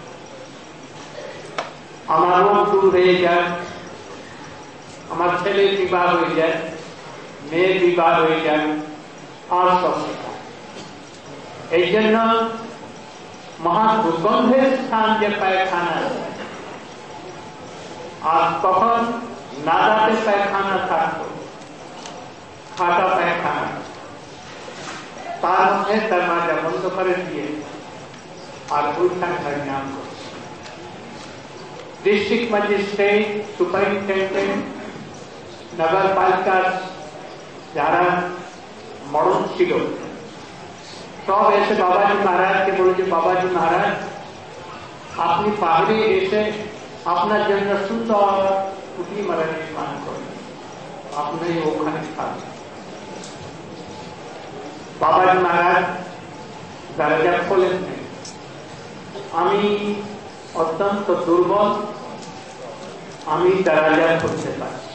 [SPEAKER 1] আমার রোগ দূর হয়ে যায়, আমার ছেলে বিবাহ হয়ে যায়, মেয়ে বিবাহ হয়ে যায়, আর সব এই জন্য মহা দুর্গন্ধের স্থান যে পায়খানা, আর তখন নাদাতে পায়খানা থাকতো, খাটা পায়খানা, তার মধ্যে তার মাজা বন্ধ করে দিয়ে আর ওইখানকার নাম করে ডিস্ট্রিক্ট ম্যাজিস্ট্রেট, সুপারিনটেন্ডেন্ট, নগরপালিকার যারা মরণ ছিল সব এসে বাবাজি মহারাজকে বলেছে, বাবাজি মহারাজ আপনি পাহাড়ে এসে আপনার জন্য সুন্দর কুটি মারা নির্মাণ করেন, আপনি ওখানে থাকবেন। বাবাজি মহারাজ দরজা খোলেন, আমি অত্যন্ত দুর্বল, আমি দরজা খুলতে পারছি।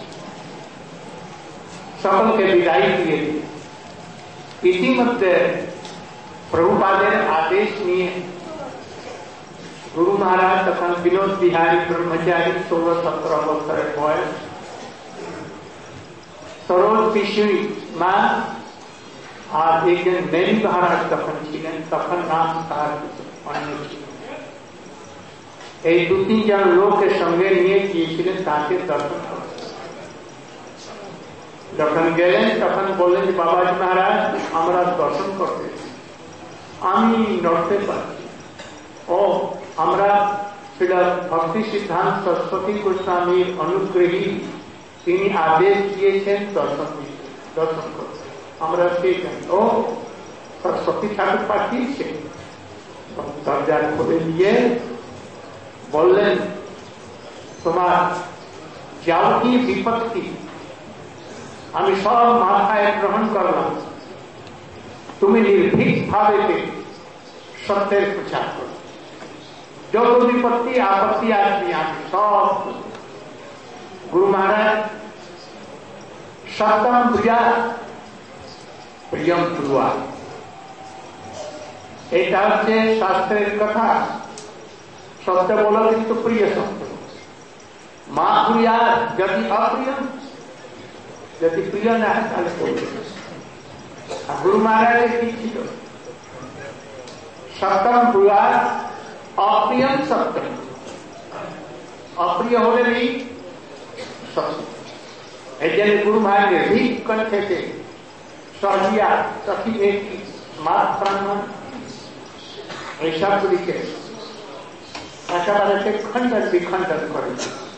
[SPEAKER 1] সকলকে বিদায় দিয়ে দিই। ইতিমধ্যে প্রভুপাদের আদেশ নিয়ে গুরু মহারাজ তখন বিনোদ বিহারী ব্রহ্মচারী 16-17 বছরের বয়স, সরল পিসুই মা আর একজন মেরি মহারাজ তখন ছিলেন, তখন নাম তার অন্য ছিল। এই 2-3 জন লোকের সঙ্গে নিয়ে গিয়েছিলেন তাকে দর্শন করতে। যখন গেলেন তখন বললেন যে বাবাজি মহারাজ আমরা দর্শন করতে, আমি নড়তে পারছি। ও আমরা শ্রীল ভক্তি সিদ্ধান্ত সরস্বতী গোস্বামীর অনুগ্রহী, তিনি আদেশ দিয়েছেন দর্শন করতে, আমরা সেই জানি। ও সরস্বতী ঠাকুর পাঠিয়েছে। দরজা খুলে দিয়ে বললেন তোমার যাও কি বিপত্তি আমি সব মাথায় গ্রহণ করলাম, তুমি নির্ভীক ভাবে সত্যের প্রচার করো, যত বিপত্তি আপত্তি আসবে আমি সব। গুরু মহারাজ সত্যম প্রিয়া প্রিয়ম প্রিয়া, এটা হচ্ছে শাস্ত্রের কথা। সত্য বলো কিন্তু প্রিয় সত্য, মা প্রিয়া যদি অপ্রিয়, যদি প্রিয় না হয় তাহলে করবে। গুরু মহারাজের কি ছিল? সত্যম প্রিয়া অপ্রিয়ম সত্যম, অপ্রিয় হলে নেই সত্য। এই জন্য গুরু মহারাজের ভিক থেকে সহিয়া সখী একটি স্মার্ট ব্রাহ্মণ এইসবগুলিকে একেবারে খণ্ডন বিখণ্ডন করে।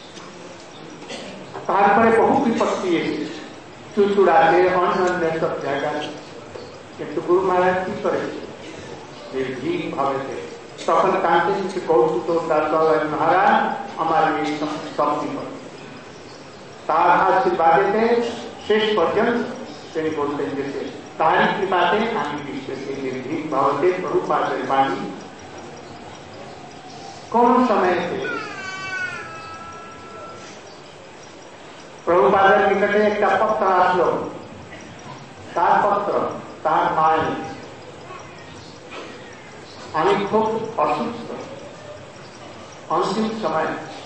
[SPEAKER 1] তারপরে বহু বিপত্তি এসেছে চুচুড়াতে, অন্যান্য সব জায়গায়, কিন্তু গুরু মহারাজ কি করেছে? নির্ভীক ভাবে তখন কাঁদতে কিছু কৌতুক মহারাজ আমার এই সব বিপদ। তার আশীর্বাদেতে শেষ পর্যন্ত তিনি বলতেন যে তারই কৃপাতে আমি বিশ্বের নির্ভীক ভাবে প্রভুপাদের বাণী কোন সময় প্রভুপাদের নিকটে একটা পত্র আসলো। তার পত্র, তার মায়ের আমি খুব অসুস্থ, অন্তিম সময়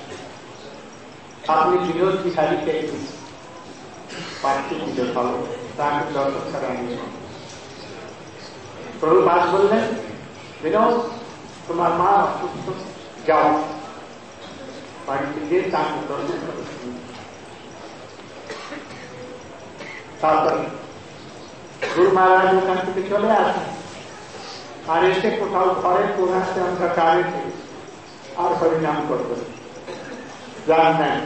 [SPEAKER 1] আপনি বিনোদ বিহারীকে পাঠিয়ে দিতে পারো, তাকে দর্শন করা নিয়ে। প্রভুপাদ বললেন বিনোদ তোমার মা অসুস্থ, যাও বাড়িতে গিয়ে তাকে দর্শন করো। তারপরে গুরু মহারাজ ওখান থেকে চলে আসেন, আর এসে কোথাও ঘরে কোনাতে আমরা কারে আর হরিনাম করবেন জান নাই।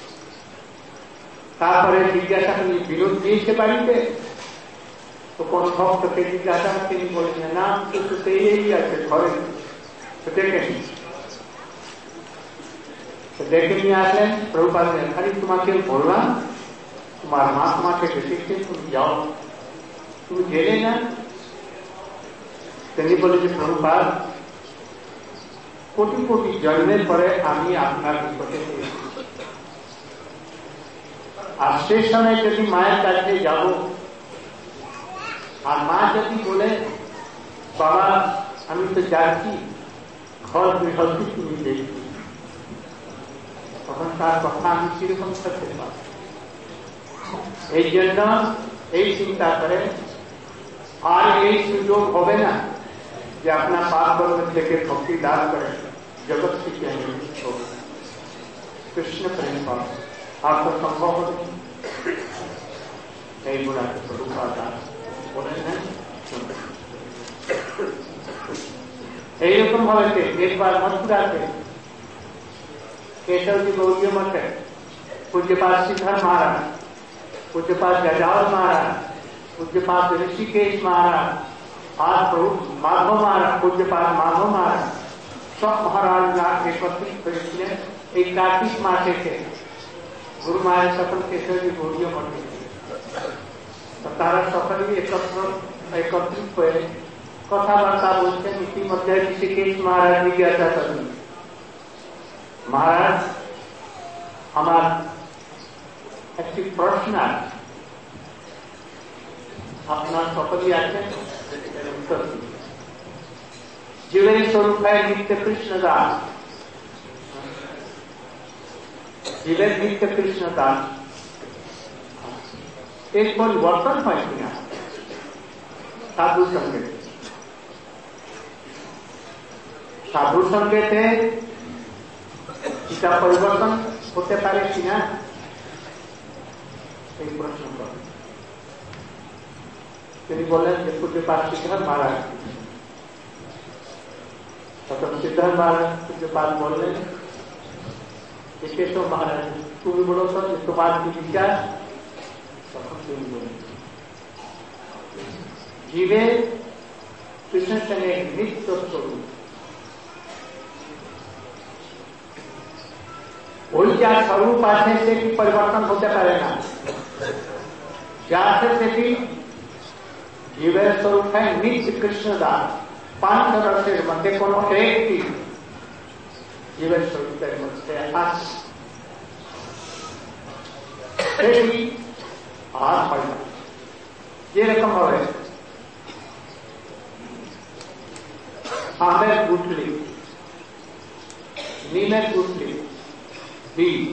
[SPEAKER 1] তারপরে জিজ্ঞাসা করি বিরোধ দিয়েছে বাড়িতে, তো কোন ভক্তকে জিজ্ঞাসা, তিনি বলছেন না কিন্তু এই আছে ঘরে, তো দেখে নি। দেখে নিয়ে আসলেন প্রভুপাদ, খালি তোমাকে বললাম তোমার মা তোমাকে ডেকেছে, তুমি যাও, তুমি গেলে না। তিনি বলেছে প্রভুপাদ কোটি কোটি জন্মের পরে আমি আপনার নিকটে আর শেষ সময় যদি মায়ের কাছে যাব আর মা যদি বলে বাবা আমি তো যাচ্ছি, ঘর গৃহস্থী তুমি দেখছি, তখন তার কথা আমি কিরকম করতে পারব। এই জন্য এই চিন্তা করে আর এই সুযোগ হবে না যে আপনার পাপ কর্ম থেকে ভক্তি লাভ করে জগৎ থেকে কৃষ্ণ প্রেম পাবে, आपको संभव हो नहीं। कई गुणा के स्वरूप बने हैं। এইরকম ভাবে একবার মথুরাতে केशव जी गौरी मठ है, पूज्यपाद श्रीधर महाराज, पूज्यपाद गजानन महाराज, पूज्यपाद ऋषिकेश महाराज, आज प्रभु माधव महाराज, पूज्यपाद माधव महाराज, सब महाराज एकत्रित हुए एक कार्तिक मासे थे गुरु महाराज सकल केशव जी गौरी मठ तारा सकल एकत्रित हुए कथाबार्ता बोलते इतिमध्य ऋषिकेश महाराज भी गया था सभी महाराज हमार একটি প্রশ্ন আপনার সকলেই আছেন উত্তর জীবের স্বরূপ হয় নিত্য কৃষ্ণ দাস জীবের নিত্য কৃষ্ণ দাস এর পরিবর্তন হয় কিনা সাধু সঙ্গে সাধু সঙ্গেতে এটা পরিবর্তন হতে পারে কিনা এই প্রশ্ন করেন তিনি বললেন যে পূজ্যপাদ শ্রীধর মহারাজ তখন শ্রীধর মহারাজ পূজ্যপাদ বললেন যে কেশব মহারাজ তুমি বলো তো যে তোমার কি বিচার তখন তিনি বললেন জীবে কৃষ্ণের সঙ্গে নিত্য স্বরূপ ওই যা স্বরূপ আছে সেটি পরিবর্তন হতে পারে না যা আছে সেটি জীবের স্বরূপ হয় নিত্য কৃষ্ণদাস পাঁচ রসের মধ্যে কোন একটি জীবের স্বরূপের মধ্যে আছে সেটি আর হয় না যেরকম হবে আমের গুটলি নিমের গুটলি बीज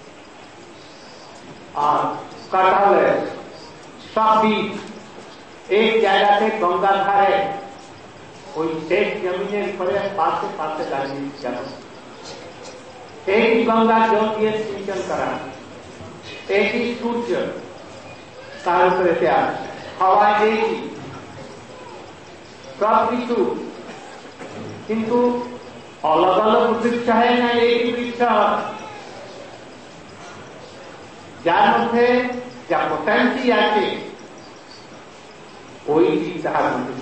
[SPEAKER 1] और कटहल सब बीज एक जगह से गंगा धारे कोई शेष जमीन पर पास लगाने जाना एक ही गंगा जल दिए सिंचन करा एक ही सूर्य हवा एक ही सब किचु किंतु अलग अलग वृक्ष है ना एक ही वृक्ष যার মধ্যে যা পোটেন্সি আছে ওই তাহার মধ্যে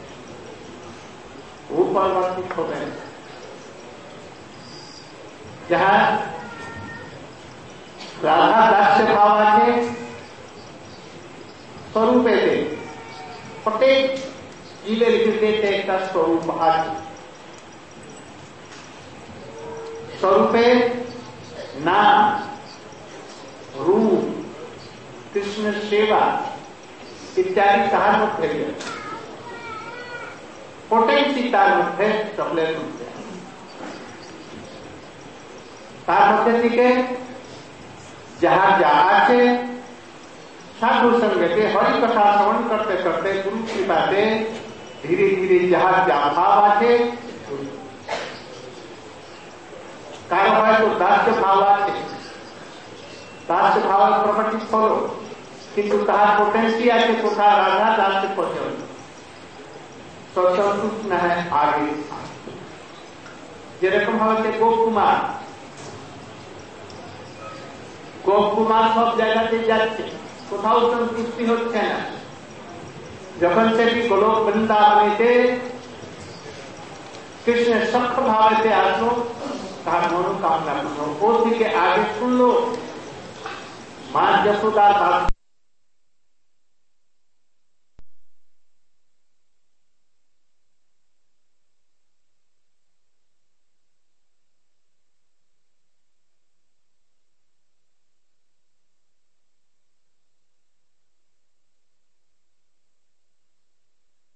[SPEAKER 1] ও পরিবর্তিত হবে যাহা রাধা দাস্য ভাব আছে স্বরূপেতে প্রত্যেক জীবের হৃদয়তে একটা স্বরূপ আছে স্বরূপের নাম रूप कृष्ण सेवा इत्यादि तार मध्य पोटेंसी तार मध्य चॉकलेट मध्य तार मध्य दिखे जहां जा आचे साधु संगते हरि कथा श्रवण करते करते गुरु की बातें धीरे धीरे जहां जा भाव आचे कारण है तो दास्य भाव आचे दास्य भाव प्रकटित करो किंतु तार पोटेंसी आके कोथा राधा दास्य पहुंचो तो संतुष्ट न है आगे যেরকম ভাবে গোপকুমার সব জায়গাতে যাচ্ছে কোথাও সন্তুষ্টি হচ্ছে না যখন সেটি গোলক বৃন্দাবনেতে কৃষ্ণের সখ্য ভাবেতে আসলো তার মনোকামনা করলো ওর দিকে আগে শুনলো मां यशोदा